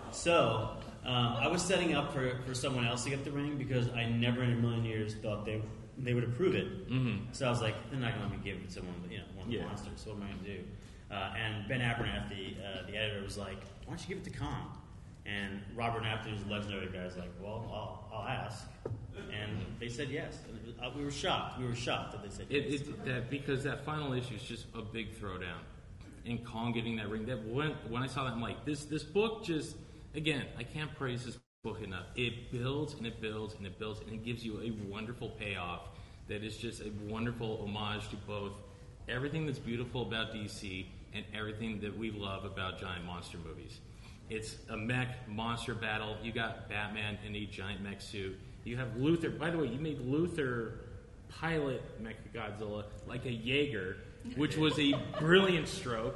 [SPEAKER 4] So, um, I was setting up for, for someone else to get the ring because I never in a million years thought they they would approve it.
[SPEAKER 2] Mm-hmm.
[SPEAKER 4] So I was like, they're not going to let me give it to someone, you know, one of the
[SPEAKER 2] Yeah.
[SPEAKER 4] monsters. So what am I going to do? Uh, and Ben Abernathy, the uh, the editor, was like, why don't you give it to Kong? And Robert Napton, who's a legendary guy, was like, well, I'll, I'll ask. And they said yes. And it was, uh, we were shocked. We were shocked that they said
[SPEAKER 2] It,
[SPEAKER 4] yes.
[SPEAKER 2] it that because that final issue is just a big throwdown, and Kong getting that ring. That when when I saw that, I'm like, this this book just again, I can't praise this book enough. It builds and it builds and it builds and it gives you a wonderful payoff. That is just a wonderful homage to both everything that's beautiful about D C and everything that we love about giant monster movies. It's a mech monster battle. You got Batman in a giant mech suit. You have Luthor. By the way, you made Luthor pilot Mechagodzilla like a Jaeger, which was a brilliant stroke.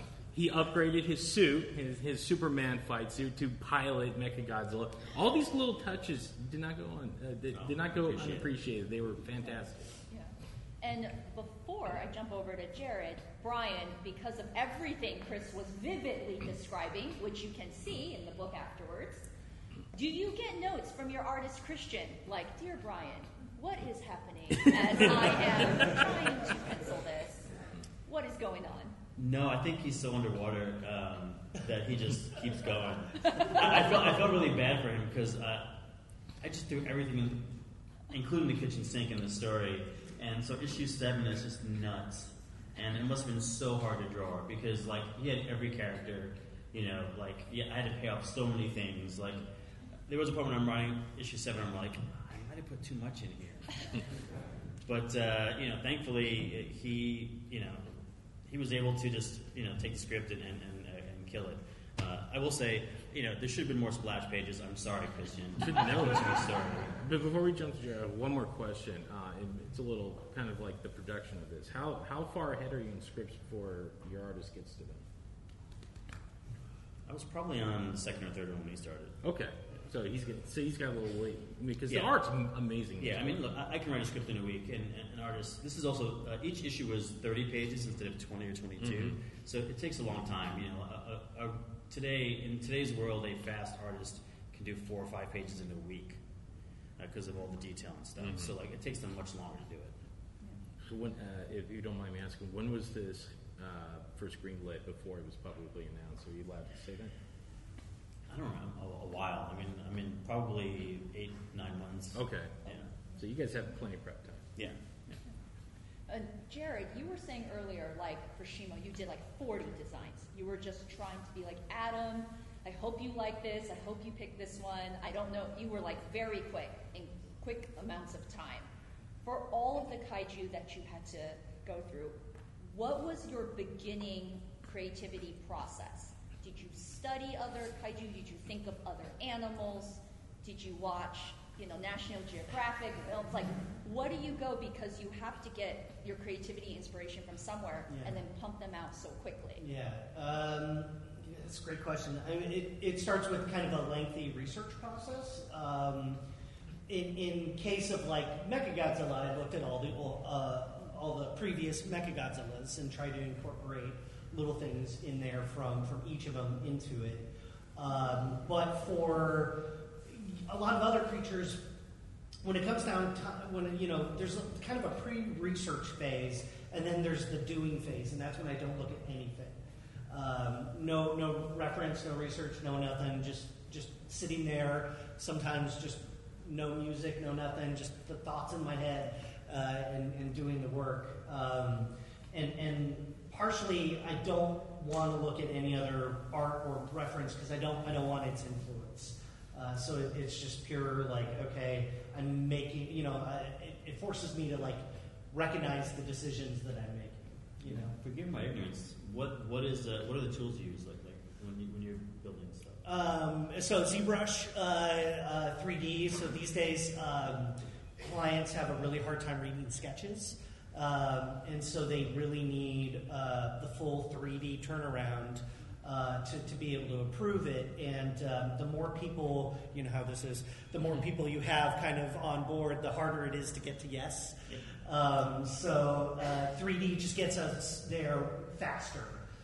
[SPEAKER 2] He upgraded his suit, his, his Superman fight suit, to pilot Mechagodzilla. All these little touches did not go on. Uh, did,
[SPEAKER 4] Oh,
[SPEAKER 2] did not go
[SPEAKER 4] appreciate it.
[SPEAKER 2] unappreciated. They were fantastic.
[SPEAKER 1] Yeah. And before I jump over to Jared, Brian, because of everything Chris was vividly describing, which you can see in the book afterwards, do you get notes from your artist Christian, like, Dear Brian, what is happening as I am trying to pencil this? What is going on?
[SPEAKER 4] No, I think he's so underwater um, that he just keeps going. I, I, felt, I felt really bad for him because uh, I just threw everything, in, including the kitchen sink, in the story. And so issue seven is just nuts. And it must have been so hard to draw because, like, he had every character, you know, like, yeah, I had to pay off so many things. Like, there was a point when I'm writing issue seven, I'm like, I might have put too much in here. But, uh, you know, thankfully, he, you know, he was able to just, you know, take the script and, and, and, uh, and kill it. Uh, I will say, you know, there should have been more splash pages. I'm sorry, Christian.
[SPEAKER 2] Should know it.
[SPEAKER 4] I'm sorry.
[SPEAKER 2] But before we jump to Jared, one more question. Uh, and it's a little kind of like the production of this. How how far ahead are you in scripts before your artist gets to them?
[SPEAKER 4] I was probably on the second or third one when he started.
[SPEAKER 2] Okay, so he's getting, so he's got a little wait. I mean, because
[SPEAKER 4] Yeah.
[SPEAKER 2] the art's m- amazing.
[SPEAKER 4] Yeah, I mean, look, I, I can write a script in a week, and, and an artist. This is also uh, each issue was thirty pages instead of twenty or twenty-two,
[SPEAKER 2] Mhm.
[SPEAKER 4] so it takes a long time. You know, a, a, a, today in today's world, a fast artist can do four or five pages in a week because of all the detail and stuff.
[SPEAKER 2] Mhm.
[SPEAKER 4] So, like, it takes them much longer to do it.
[SPEAKER 2] So when, uh, if you don't mind me asking, when was this uh, first greenlit before it was publicly announced? Are you allowed to say that?
[SPEAKER 4] I don't know, a, a while. I mean, I mean, probably eight, nine months.
[SPEAKER 2] Okay,
[SPEAKER 4] Yeah,
[SPEAKER 2] so you guys have plenty of prep time.
[SPEAKER 4] yeah. yeah.
[SPEAKER 1] Uh, Jared, you were saying earlier, like for Shimo, you did like forty designs. You were just trying to be like, Adam, I hope you like this. I hope you pick this one. I don't know. You were like very quick in quick amounts of time. For all of the kaiju that you had to go through, what was your beginning creativity process? Did you study other kaiju? Did you think of other animals? Did you watch, you know, National Geographic films? Like, what do you go, because you have to get your creativity inspiration from somewhere
[SPEAKER 3] Yeah.
[SPEAKER 1] and then pump them out so quickly?
[SPEAKER 3] Yeah, um, that's a great question. I mean, it, it starts with kind of a lengthy research process. Um, in, in case of like Mechagodzilla, I looked at all the uh, all the previous Mechagodzillas and tried to incorporate little things in there from from each of them into it. Um, but for a lot of other creatures, when it comes down to, when, you know, there's a, kind of a pre-research phase, and then there's the doing phase, and that's when I don't look at anything. Um, no, no reference, no research, no nothing, just, just sitting there, sometimes just no music, no nothing, just the thoughts in my head, uh, and, and doing the work. Um, and, and partially, I don't want to look at any other art or reference, because I don't, I don't want its influence. Uh, so it, it's just pure, like, okay, I'm making, you know, uh, it, it forces me to, like, recognize the decisions that I'm making, you know.
[SPEAKER 4] Forgive my ignorance. What what is uh, what are the tools you use, like like when you when you're building stuff?
[SPEAKER 3] Um, so ZBrush, uh, uh, three D. So these days, um, clients have a really hard time reading sketches, um, and so they really need uh, the full three D turnaround. Uh, to, to be able to approve it, and um, the more people, you know how this is, the more people you have kind of on board, the harder it is to get to yes. Um, so uh, three D just gets us there faster.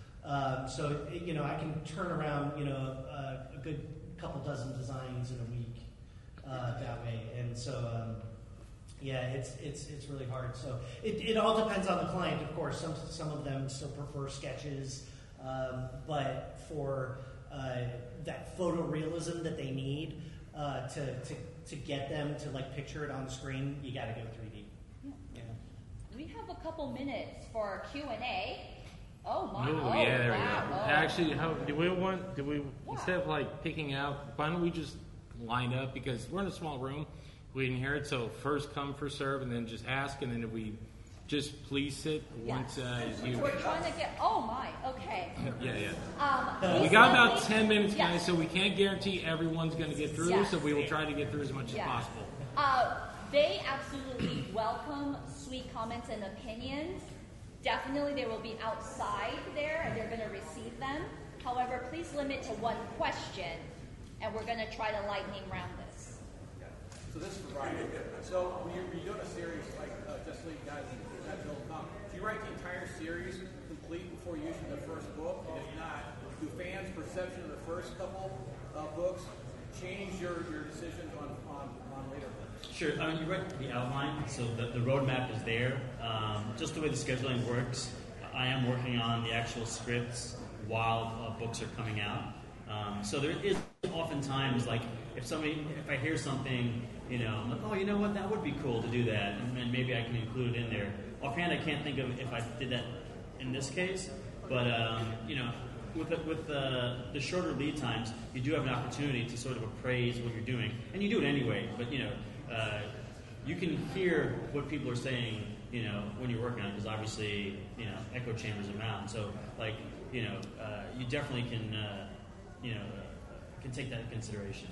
[SPEAKER 3] Um, so, you know, I can turn around, you know, a, a good couple dozen designs in a week uh, that way, and so um, yeah, it's it's it's really hard. So it, it all depends on the client, of course. Some some of them still prefer sketches. Um, but for uh, that photorealism that they need uh, to, to to get them to like picture it on the screen, you got to go three D.
[SPEAKER 1] Yeah.
[SPEAKER 3] Yeah.
[SPEAKER 1] We have a couple minutes for Q and A. Oh my!
[SPEAKER 2] Ooh,
[SPEAKER 1] oh,
[SPEAKER 2] yeah, there
[SPEAKER 1] wow.
[SPEAKER 2] we go.
[SPEAKER 1] Oh.
[SPEAKER 2] Actually, how do we want? Do we
[SPEAKER 1] Wow.
[SPEAKER 2] instead of like picking out? Why don't we just line up, because we're in a small room, we can hear it. So first come, first serve, and then just ask, and then if we just please sit once uh, you.
[SPEAKER 1] We're trying to get. Oh my! Okay.
[SPEAKER 2] Yeah, yeah.
[SPEAKER 1] Um,
[SPEAKER 2] We got about
[SPEAKER 1] Leslie-
[SPEAKER 2] ten minutes,
[SPEAKER 1] Yes.
[SPEAKER 2] guys, so we can't guarantee everyone's going to get through.
[SPEAKER 1] Yes.
[SPEAKER 2] So we will try to get through as much
[SPEAKER 1] Yeah.
[SPEAKER 2] as possible.
[SPEAKER 1] Uh, they absolutely welcome sweet comments and opinions. Definitely, they will be outside there, and they're going to receive them. However, please limit to one question, and we're going to try to lightning round this.
[SPEAKER 5] Yeah. So this is Brian. So when you're, when you're doing a series like uh, Just League Guys and Godzilla Come, do you write the entire series complete before you issue the first book? And if not, do fans' perception of the first couple uh, books change your, your decisions on, on, on later books?
[SPEAKER 4] Sure. I mean, you read the outline, so the, the roadmap is there. Um, just the way the scheduling works, I am working on the actual scripts while uh, books are coming out. Um, so there is oftentimes, like, if somebody, if I hear something, you know, I'm like, oh, you know what, that would be cool to do that, and then maybe I can include it in there. Offhand, I can't think of if I did that in this case, but, um, you know, with the, with the, the shorter lead times, you do have an opportunity to sort of appraise what you're doing, and you do it anyway, but, you know, uh, you can hear what people are saying, you know, when you're working on it, because obviously, you know, echo chambers around, so, like, you know, uh, you definitely can, uh, you know, uh, can take that into consideration.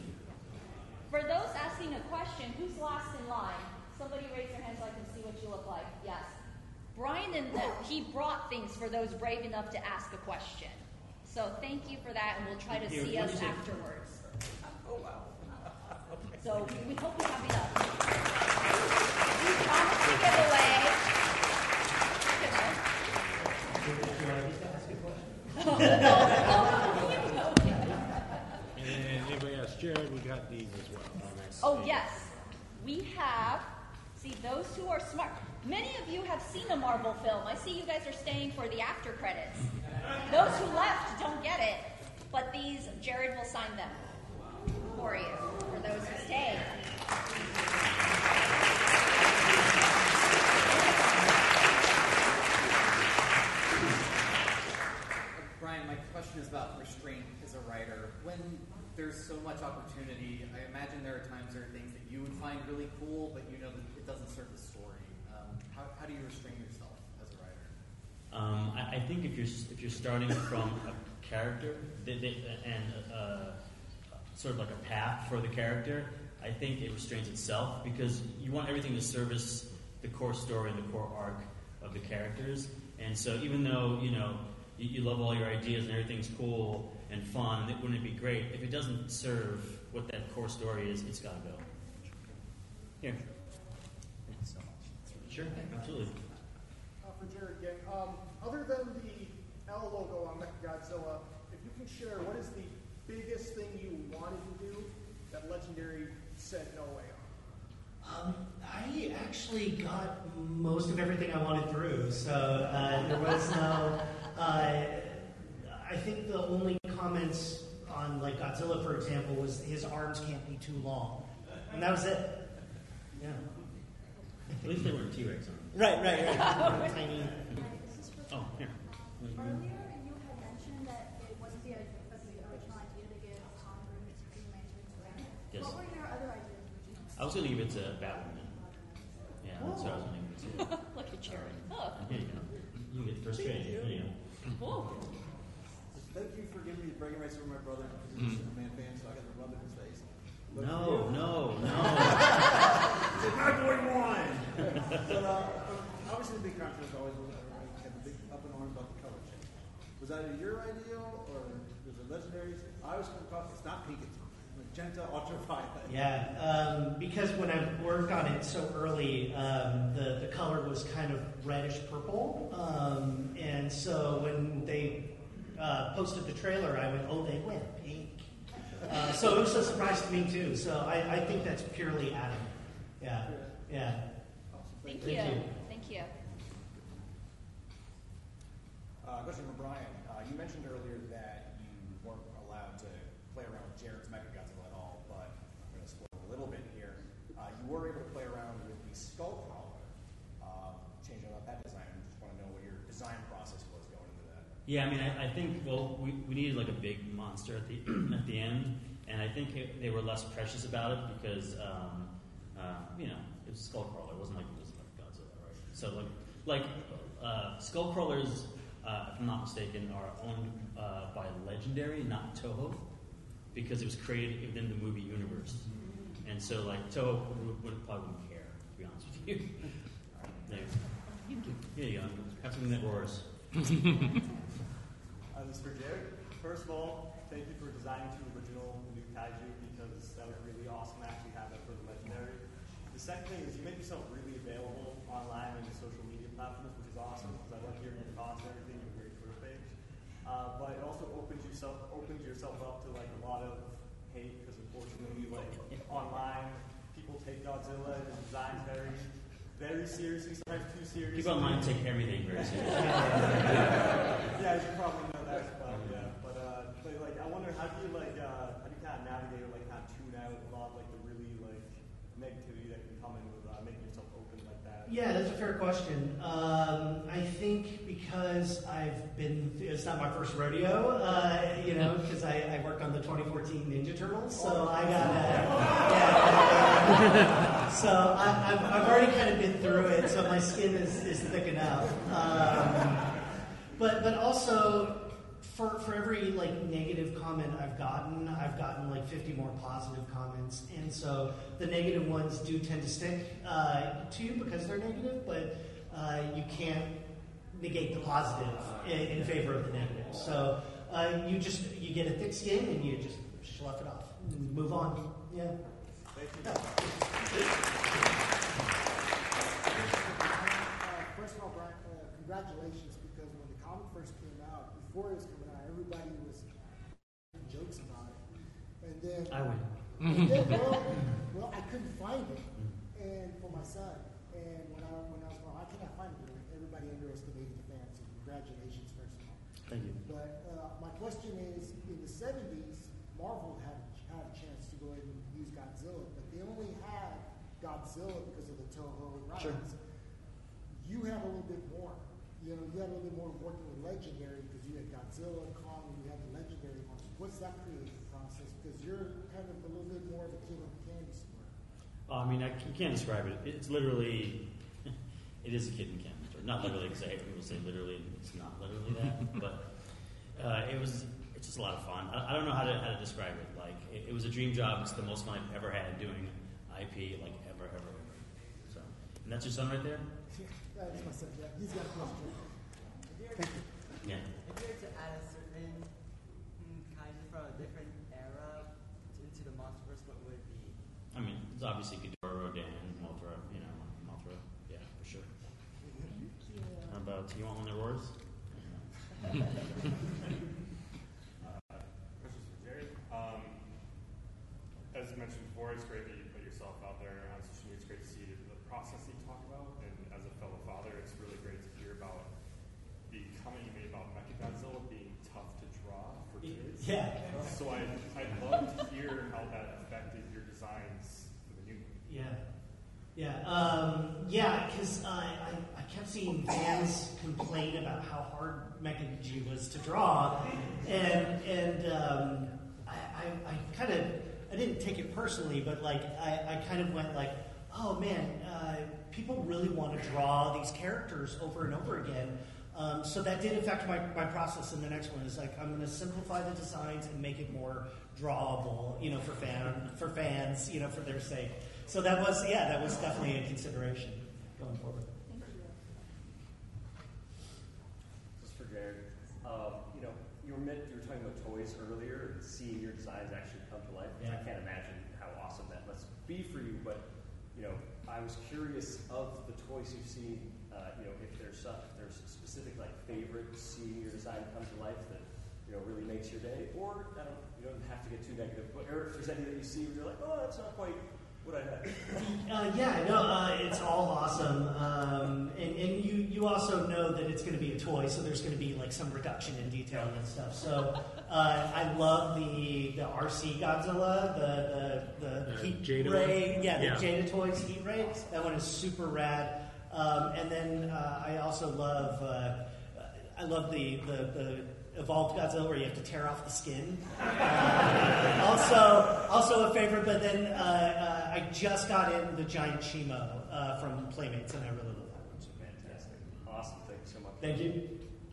[SPEAKER 1] For those asking a question, who's last in line? Somebody raise their hand so I can see what you look like. Yes. Brian, and the, he brought things for those brave enough to ask a question. So thank you for that, and we'll try to
[SPEAKER 4] Here,
[SPEAKER 1] see
[SPEAKER 4] what
[SPEAKER 1] us
[SPEAKER 4] did you say?
[SPEAKER 1] afterwards.
[SPEAKER 5] Oh, wow.
[SPEAKER 1] So we hope we have enough. We promised to give away.
[SPEAKER 3] Do I get to ask a question?
[SPEAKER 1] You know. you know.
[SPEAKER 2] And anybody else? Jared, we got these as well.
[SPEAKER 1] Oh, yes. We have, see, those who are smart. Many of you have seen a Marvel film. I see you guys are staying for the after credits. Those who left don't get it, but these, Jared will sign them for you, for those who stay.
[SPEAKER 6] find really cool, but you know that it doesn't serve the story? Um, how, how do you restrain yourself as a writer?
[SPEAKER 4] Um, I, I think if you're if you're starting from a character they, they, and uh, sort of like a path for the character, I think it restrains itself because you want everything to service the core story and the core arc of the characters. And so even though you know you, you love all your ideas and everything's cool and fun, it, wouldn't it be great if it doesn't serve what that core story is? It's got to go. Here.
[SPEAKER 6] Thank you so much.
[SPEAKER 4] Sure, absolutely.
[SPEAKER 7] Uh, for Jared again, um, other than the L logo on Mechagodzilla, if you can share, what is the biggest thing you wanted to do that Legendary said no way on?
[SPEAKER 3] Um, I actually got most of everything I wanted through, so uh, there was no. Uh, I think the only comments on like Godzilla, for example, was his arms can't be too long, and that was it. Yeah.
[SPEAKER 4] At least they weren't T-Rex on.
[SPEAKER 3] Right, right, right. Tiny.
[SPEAKER 4] Oh, here.
[SPEAKER 8] Earlier, you had mentioned that it wasn't the, the original idea to give Tom Cruise Green Lantern to Batman.
[SPEAKER 4] Yes.
[SPEAKER 8] What were your other ideas originally?
[SPEAKER 4] I was going to give it to Batwoman. Yeah, that's what I was going to give it to.
[SPEAKER 1] Look at Jared. Oh.
[SPEAKER 4] Here you go. You get the first grade. There you go.
[SPEAKER 1] Cool.
[SPEAKER 5] Thank you for giving me the bragging rights over my brother. He's a Superman fan, so I got to rub it in his face. But
[SPEAKER 4] No, no, no.
[SPEAKER 5] It's not going on. But uh, obviously, the big controversy is always when everybody had the big up in arms about the color change. Was that your idea, or was it Legendary's? I was going to talk. It's not pink. It's magenta, ultraviolet.
[SPEAKER 3] Yeah, um, because when I worked on it so early, um, the the color was kind of reddish purple, um, and so when they uh, posted the trailer, I went, "Oh, they went pink." Uh, so it was a surprise to me too. So I, I think that's purely Adam. Yeah, yeah.
[SPEAKER 1] Thank,
[SPEAKER 3] Thank
[SPEAKER 1] you.
[SPEAKER 3] you.
[SPEAKER 1] Thank you.
[SPEAKER 9] Uh, question for Brian. Uh, you mentioned earlier that you weren't allowed to play around with Jared's Mechagodzilla at all, but I'm going to spoil a little bit here. Uh, you were able to play around with the Skullcrawler, uh, changing up that design. I just want to know what your design process was going into that.
[SPEAKER 4] Yeah, I mean, I, I think, well, we, we needed like a big monster at the at the end, and I think it, they were less precious about it because, um, uh, you know, it was Skullcrawler. It wasn't like it was like Godzilla, right? So, like, like uh, Skullcrawlers, uh, if I'm not mistaken, are owned uh, by Legendary, not Toho, because it was created within the movie universe. And so, like, Toho would, would probably wouldn't care, to be honest with you. All right, there you go. Here you go. Have something that roars.
[SPEAKER 10] Uh, this is for Jared. First of all, thank you for designing two original new kaiju because that was really awesome to actually have that for the Legendary. The second thing is you make yourself really available online and your social media platforms, which is awesome because I love hearing your thoughts and everything on your great Twitter page. Uh, but it also opens yourself opens yourself up to like a lot of hate because unfortunately, like online, people take Godzilla and his designs very, very seriously, sometimes too seriously.
[SPEAKER 4] People online take everything very seriously.
[SPEAKER 10] Yeah, you probably know that as well. Yeah, but uh, but, like I wonder how do you like uh, how do you kind of navigate or like kind of tune out a lot of like the really like negativity that can come in with uh, making yourself open like that?
[SPEAKER 3] Yeah, that's a fair question. Um, I think because I've been, it's not my first rodeo, uh, you know, because I, I worked on the twenty fourteen Ninja Turtles, so I got yeah, so I, I've, I've already kind of been through it, so my skin is, is thick enough. Um, but but also, for for every like negative comment I've gotten, I've gotten like fifty more positive comments, and so the negative ones do tend to stick uh, to you because they're negative, but uh, you can't negate the positive in, in favor of the negative. So uh, you just you get a thick skin and you just slough it off, and move on. Yeah.
[SPEAKER 10] Thank you.
[SPEAKER 7] Uh, first of all, Brian, uh, congratulations, because when the comic first came out, before it was coming out, everybody was making jokes about it. And then,
[SPEAKER 4] I win.
[SPEAKER 7] and then well, well, I couldn't find it, and for my son. And when I when I was going, I cannot find it. Everybody underestimated the fans. So congratulations, first of all.
[SPEAKER 4] Thank you.
[SPEAKER 7] But uh, my question is, in the seventies, Marvel had had a chance to go ahead and use Godzilla, but they only had Godzilla because of the Toho rights.
[SPEAKER 4] Sure.
[SPEAKER 7] You have a little bit more. You know, you had a little bit more working with Legendary because you had Godzilla, Kong, and you had the Legendary ones. What's that creative process? Because you're kind of a little bit more of a kid in the candy store.
[SPEAKER 4] Uh, I mean, mean, I, you can't describe it. It's literally, it is a kid in candy store. Not literally, because I hate when people say literally. It's not literally that, but uh, it was. It's just a lot of fun. I, I don't know how to how to describe it. Like, it, it was a dream job. It's the most fun I've ever had doing I P, like ever, ever, ever. So, and that's your son right there.
[SPEAKER 7] Yeah, that's my son. Yeah, he's got a question.
[SPEAKER 11] Thank you.
[SPEAKER 4] Yeah.
[SPEAKER 11] If you were to add a certain mm, kaiju from a different era to, into the MonsterVerse, what would it be?
[SPEAKER 4] I mean, it's obviously Ghidorah, Rodan, Mothra, you know, Mothra. Yeah, for sure.
[SPEAKER 1] Thank you.
[SPEAKER 4] How about, you want one of their roars?
[SPEAKER 12] Uh, questions for Jared. Um, as you mentioned before, it's great that you put yourself out there on social media. It's great to see the process that you talk about. And as a fellow father, it's really great to hear about the comment you made about Mechagodzilla being tough to draw for kids.
[SPEAKER 3] Yeah.
[SPEAKER 12] So I, I'd love to hear how that affected your designs for the new movie.
[SPEAKER 3] Yeah. Yeah, um, yeah, because uh, I, I kept seeing fans complain about how hard Mecha G was to draw, and and um, I, I, I kind of I didn't take it personally, but like I, I kind of went like, oh man, uh, people really want to draw these characters over and over again. Um, so that did affect my, my process in the next one. Is like I'm going to simplify the designs and make it more drawable, you know, for fan for fans, you know, for their sake. So that was, yeah, that was definitely a consideration going forward.
[SPEAKER 1] Thank you.
[SPEAKER 13] This is for Jared. Um, you know, you were, meant, you were talking about toys earlier and seeing your designs actually come to life.
[SPEAKER 3] Yeah.
[SPEAKER 13] I can't imagine how awesome that must be for you, but, you know, I was curious of the toys you've seen, uh, you know, if there's stuff, if there's a specific, like, favorite seeing your design come to life that, you know, really makes your day, or, I don't, you don't have to get too negative, but or if there's any that you see where you're like, oh, that's not quite what I had.
[SPEAKER 3] Uh, yeah, no, uh, it's all awesome, um, and, and you, you also know that it's going to be a toy, so there's going to be like some reduction in detail and stuff. So uh, I love the the R C Godzilla, the the, the
[SPEAKER 2] Uh,
[SPEAKER 3] heat
[SPEAKER 2] Jada
[SPEAKER 3] ray,
[SPEAKER 2] one?
[SPEAKER 3] yeah, the
[SPEAKER 2] Yeah.
[SPEAKER 3] Jada Toys heat ray. That one is super rad. Um, and then uh, I also love uh, I love the the. the Evolved Godzilla, where you have to tear off the skin. Uh, also, also a favorite. But then uh, uh, I just got in the giant Shimo uh, from Playmates, and I really love that one. So
[SPEAKER 13] Fantastic. Awesome. Thank you so much.
[SPEAKER 3] thank you.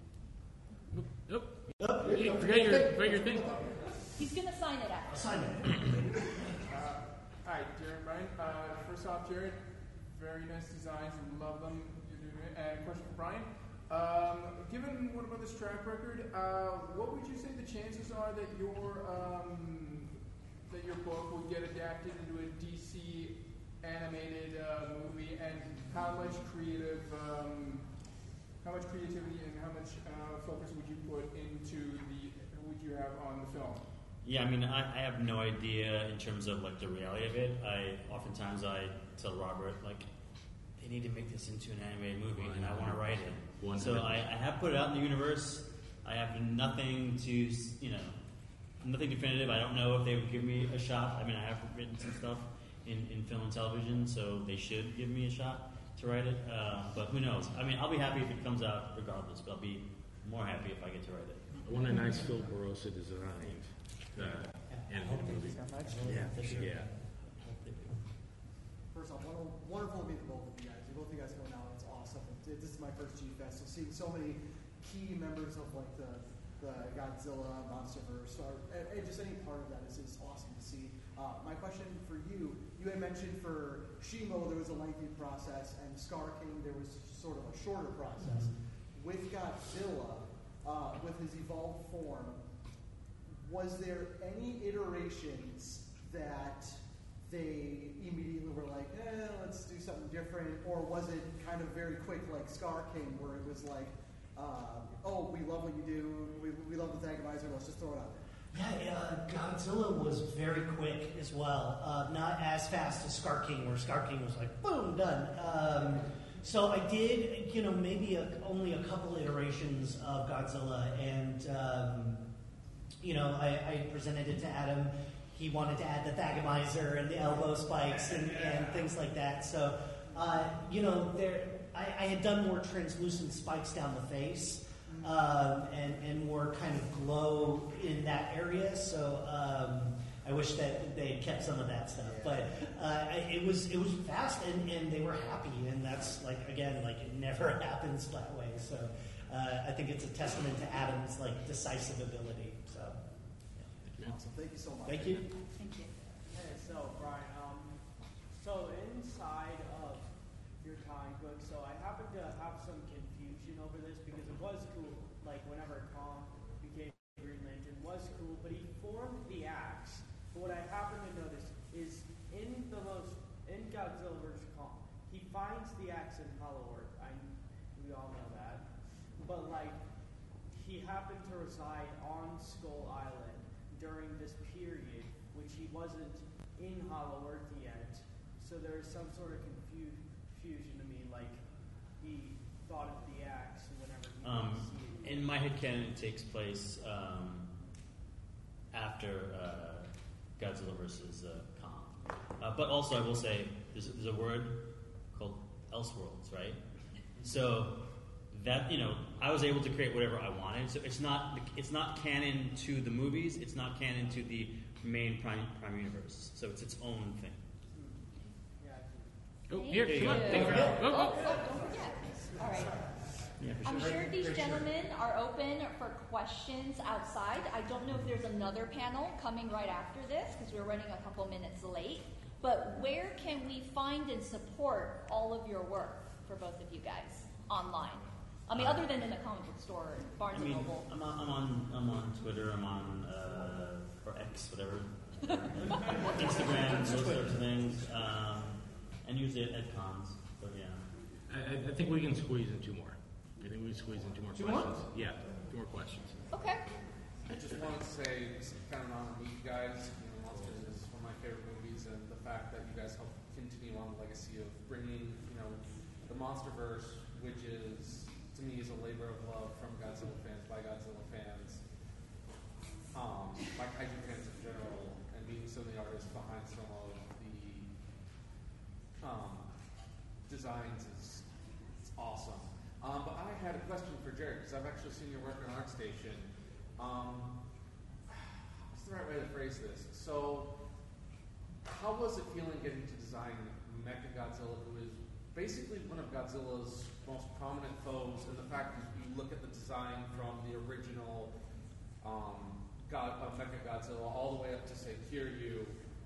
[SPEAKER 2] Nope.
[SPEAKER 3] Oh,
[SPEAKER 2] Hey, forget your, forget your thing.
[SPEAKER 1] He's gonna sign it out.
[SPEAKER 3] Sign it.
[SPEAKER 14] Uh, hi, Jared Bryan. Uh, first off, Jared, very nice designs. Love them. And question for Brian. Um, given Warner Brothers' track record, uh, what would you say the chances are that your um, that your book will get adapted into a D C animated uh, movie, and how much creative, um, how much creativity and how much uh, focus would you put into the would you have on the film?
[SPEAKER 4] Yeah, I mean, I, I have no idea in terms of like the reality of it. I oftentimes I tell Robert like, they need to make this into an animated movie, and I want to write it. So I, I have put it out in the universe. I have nothing to, you know, nothing definitive. I don't know if they would give me a shot. I mean, I have written some stuff in, in film and television, so they should give me a shot to write it. Uh, but who knows? I mean, I'll be happy if it comes out regardless, but I'll be more happy if I get to write it.
[SPEAKER 2] I want a nice Phil Barossa designed uh, animated movie. Yeah, for sure. Yeah.
[SPEAKER 7] First off, wonderful, wonderful to meet the both of you guys. You both of you guys going out. It's awesome. This is my first G Fest, so seeing so many key members of like the, the Godzilla, MonsterVerse, or and, and just any part of that is, is awesome to see. Uh, my question for you: you had mentioned for Shimo there was a lengthy process, and Scar King there was sort of a shorter process. Mm-hmm. With Godzilla, uh, with his evolved form, was there any iterations that they immediately were like, eh, let's do something different, or was it kind of very quick like Scar King, where it was like, uh, oh, we love what you do, we, we love the Thagomizer, let's just throw it out there?
[SPEAKER 3] Yeah, uh, Godzilla was very quick as well. Uh, not as fast as Scar King, where Scar King was like, boom, done. Um, so I did, you know, maybe a, only a couple iterations of Godzilla, and, um, you know, I, I presented it to Adam. He wanted to add the Thagomizer and the elbow spikes and, and things like that. So, uh, you know, there I, I had done more translucent spikes down the face um, and, and more kind of glow in that area. So um, I wish that they had kept some of that stuff, but uh, I- it was it was fast, and, and they were happy, and that's like again like it never happens that way. So uh, I think it's a testament to Adam's like decisive ability. So
[SPEAKER 9] Awesome. Thank you so much.
[SPEAKER 3] thank you.
[SPEAKER 1] Thank you.
[SPEAKER 15] Hey, so Brian, um, so inside of your comic book, so I happen to have some confusion over this because it was cool, like whenever Kong became Green Lantern was cool, but he formed the axe. But what I happen to notice is in the most in Godzilla versus Kong, he finds the axe in Hollow Earth. I we all know that, but like he happened to reside on Skull Island during this period, which he wasn't in Hollow Earth yet. So there is some sort of confu- confusion to me, like he thought of the axe whenever he
[SPEAKER 4] Um,
[SPEAKER 15] didn't see it.
[SPEAKER 4] in my headcanon, it takes place um, after uh, Godzilla versus uh, Kong. Uh, but also, I will say, there's, there's a word called Elseworlds, right? So that, you know, I was able to create whatever I wanted. So it's not it's not canon to the movies. It's not canon to the main Prime, Prime Universe. So it's its own thing.
[SPEAKER 2] Oh, here,
[SPEAKER 4] There you
[SPEAKER 2] come on.
[SPEAKER 4] go.
[SPEAKER 2] Thank you.
[SPEAKER 1] Oh,
[SPEAKER 2] Oh,
[SPEAKER 1] oh,
[SPEAKER 2] oh.
[SPEAKER 1] don't forget. All right.
[SPEAKER 4] Yeah, for
[SPEAKER 1] I'm
[SPEAKER 4] sure.
[SPEAKER 1] sure these
[SPEAKER 3] For sure.
[SPEAKER 1] gentlemen are open for questions outside. I don't know if there's another panel coming right after this because we're running a couple minutes late. But where can we find and support all of your work for both of you guys online? I mean, other than in the comic book store, Barnes
[SPEAKER 4] I mean,
[SPEAKER 1] and Noble.
[SPEAKER 4] I'm on, I'm on, I'm on Twitter. I'm on uh, or X, whatever. Instagram, those sorts of things, um, and usually at, at cons. But yeah,
[SPEAKER 2] I, I- I think we can squeeze in two more. I think we can squeeze in two more
[SPEAKER 3] Two more?
[SPEAKER 2] questions. Yeah, two more questions.
[SPEAKER 1] Okay.
[SPEAKER 14] I just wanted to say it's kind of an honor to meet you guys. You know, Monsters is one of my favorite movies, and the fact that you guys help continue on the legacy of bringing, you know, the MonsterVerse, which is to me is a labor of love from Godzilla fans by Godzilla fans, um, by kaiju fans in general, and meeting some of the artists behind some of the um, designs is it's awesome. Um, but I had a question for Jared because I've actually seen your work on ArtStation. Um, what's the right way to phrase this? So, how was it feeling getting to design Mechagodzilla, who is basically one of Godzilla's most prominent foes? And the fact that you look at the design from the original um, God, uh, Mechagodzilla all the way up to say Kiryu,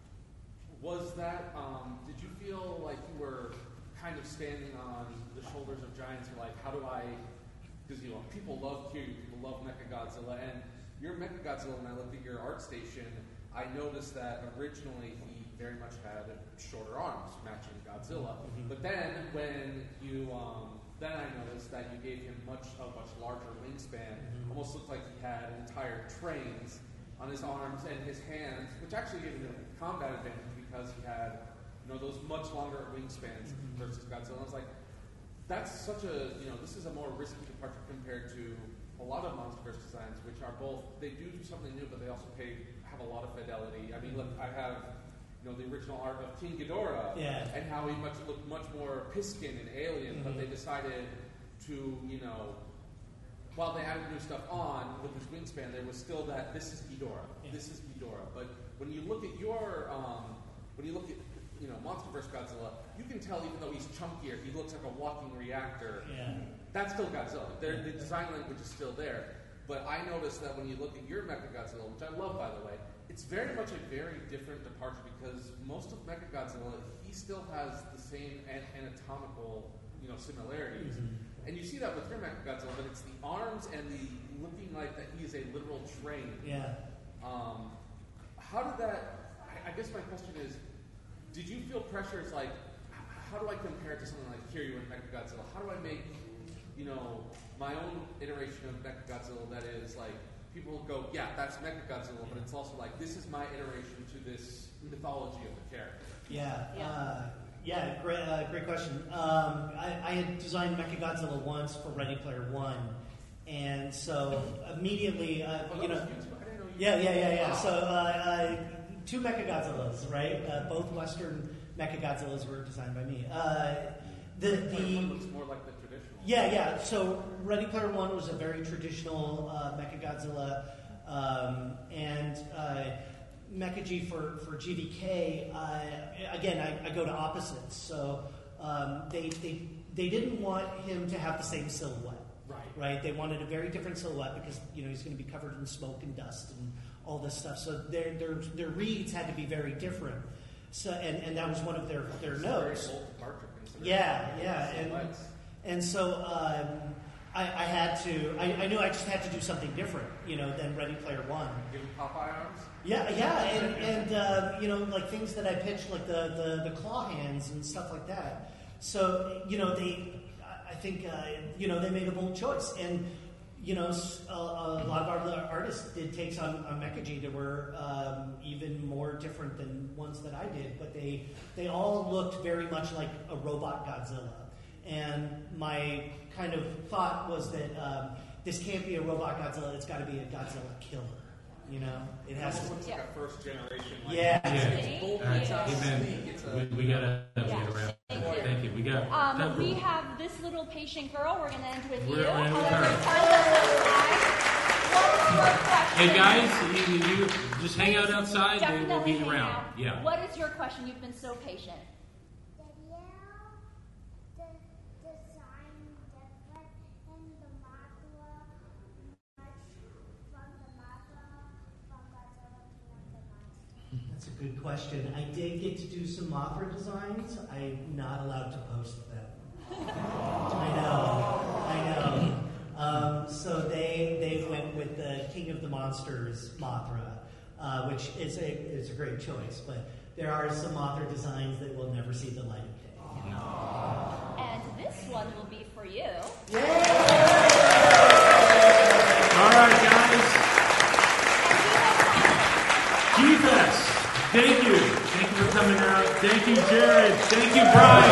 [SPEAKER 14] was that? Um, did you feel like you were kind of standing on the shoulders of giants? You're like, how do I? Because you know, people love Kiryu, people love Mechagodzilla, and your Mechagodzilla. When I looked at your ArtStation, I noticed that originally he very much had shorter arms, matching Godzilla.
[SPEAKER 3] Mm-hmm.
[SPEAKER 14] But then when you, um, then I noticed that you gave him much a much larger wingspan.
[SPEAKER 3] Mm-hmm.
[SPEAKER 14] Almost looked like he had entire trains on his arms and his hands, which actually gave him a combat advantage because he had, you know, those much longer wingspans
[SPEAKER 3] Mm-hmm.
[SPEAKER 14] versus Godzilla. I was like, that's such a, you know, this is a more risky departure compared to a lot of MonsterVerse designs, which are both, they do something new, but they also pay, have a lot of fidelity. I mean, look, I have, you know, the original art of King Ghidorah,
[SPEAKER 3] Yeah.
[SPEAKER 14] and how he much looked much more Piskin and alien, but
[SPEAKER 3] Mhm.
[SPEAKER 14] they decided to, you know, while they added new stuff on with his wingspan, there was still that this is Ghidorah,
[SPEAKER 3] Yeah.
[SPEAKER 14] this is Ghidorah. But when you look at your, um, when you look at, you know, MonsterVerse Godzilla, you can tell even though he's chunkier, he looks like a walking reactor.
[SPEAKER 3] Yeah.
[SPEAKER 14] That's still Godzilla. There, the design language is still there. But I noticed that when you look at your Mechagodzilla, which I love by the way, it's very much a very different departure because most of Mechagodzilla, he still has the same an- anatomical, you know, similarities.
[SPEAKER 3] Mm-hmm.
[SPEAKER 14] And you see that with your Mechagodzilla, but it's the arms and the looking like that he is a literal train.
[SPEAKER 3] Yeah.
[SPEAKER 14] Um, how did that? I, I guess my question is, did you feel pressure? It's like, h- how do I compare it to something like Kiryu and Mechagodzilla? How do I make, you know, my own iteration of Mechagodzilla that is like people will go, yeah, that's Mechagodzilla, but it's also like this is my iteration to this mythology of the character.
[SPEAKER 3] Yeah.
[SPEAKER 1] Yeah.
[SPEAKER 3] Uh, yeah. Great. Uh, great question. Um, I, I had designed Mechagodzilla once for Ready Player One, and so immediately, uh,
[SPEAKER 14] Oh,
[SPEAKER 3] you
[SPEAKER 14] that
[SPEAKER 3] know.
[SPEAKER 14] was YouTube? I didn't know you.
[SPEAKER 3] Yeah, yeah, yeah, yeah.
[SPEAKER 14] Wow.
[SPEAKER 3] So, uh, uh, two Mechagodzillas, right? Uh, both Western Mechagodzillas were designed by me. Uh, the
[SPEAKER 14] Ready Player
[SPEAKER 3] the
[SPEAKER 14] One looks more like the traditional.
[SPEAKER 3] yeah, yeah. So, Ready Player One was a very traditional uh, Mechagodzilla, um, and uh, Mecha-G for, for G V K, uh, again, I, I go to opposites. So um, they, they, they didn't want him to have the same silhouette.
[SPEAKER 9] Right.
[SPEAKER 3] Right? They wanted a very different silhouette because, you know, he's going to be covered in smoke and dust and all this stuff. So their, their, their reads had to be very different. So, and, and that was one of their, their notes. Yeah, yeah. And, and so um, I, I had to, I, I knew I just had to do something different, you know, than Ready Player One.
[SPEAKER 14] Give him Popeye arms?
[SPEAKER 3] Yeah, yeah. And, and uh, you know, like things that I pitched, like the, the, the claw hands and stuff like that. So, you know, they, I think, uh, you know, they made a bold choice. And, you know, a, a lot of our other artists did takes on, on Mecha-G that were um, even more different than ones that I did, but they they all looked very much like a robot Godzilla. And my kind of thought was that um, this can't be a robot Godzilla, it's got to be a Godzilla killer. You know, it has to.
[SPEAKER 14] Looks like a first generation. Like,
[SPEAKER 3] yeah.
[SPEAKER 2] yeah. Amen. We, we gotta get around.
[SPEAKER 1] Thank you.
[SPEAKER 2] Thank you. We got.
[SPEAKER 1] Um, we have this little patient girl. We're going to end with
[SPEAKER 2] We're
[SPEAKER 1] you.
[SPEAKER 2] gonna end with
[SPEAKER 1] However,
[SPEAKER 2] her.
[SPEAKER 1] time doesn't fly. What is your question?
[SPEAKER 2] Hey guys, you, you just hang out outside.
[SPEAKER 1] Definitely
[SPEAKER 2] We'll be
[SPEAKER 1] hang
[SPEAKER 2] around.
[SPEAKER 1] out.
[SPEAKER 2] Yeah.
[SPEAKER 1] What is your question? You've been so patient.
[SPEAKER 3] That's a good question. I did get to do some Mothra designs. I'm not allowed to post them. I know, I know. Um, so they they went with the King of the Monsters Mothra, uh, which is a is a great choice. But there are some Mothra designs that will never see the light of day.
[SPEAKER 1] And this one will be for you.
[SPEAKER 2] All right, guys. G-Fest. Thank you. Thank you for coming out. Thank you, Jared. Thank you, Brian.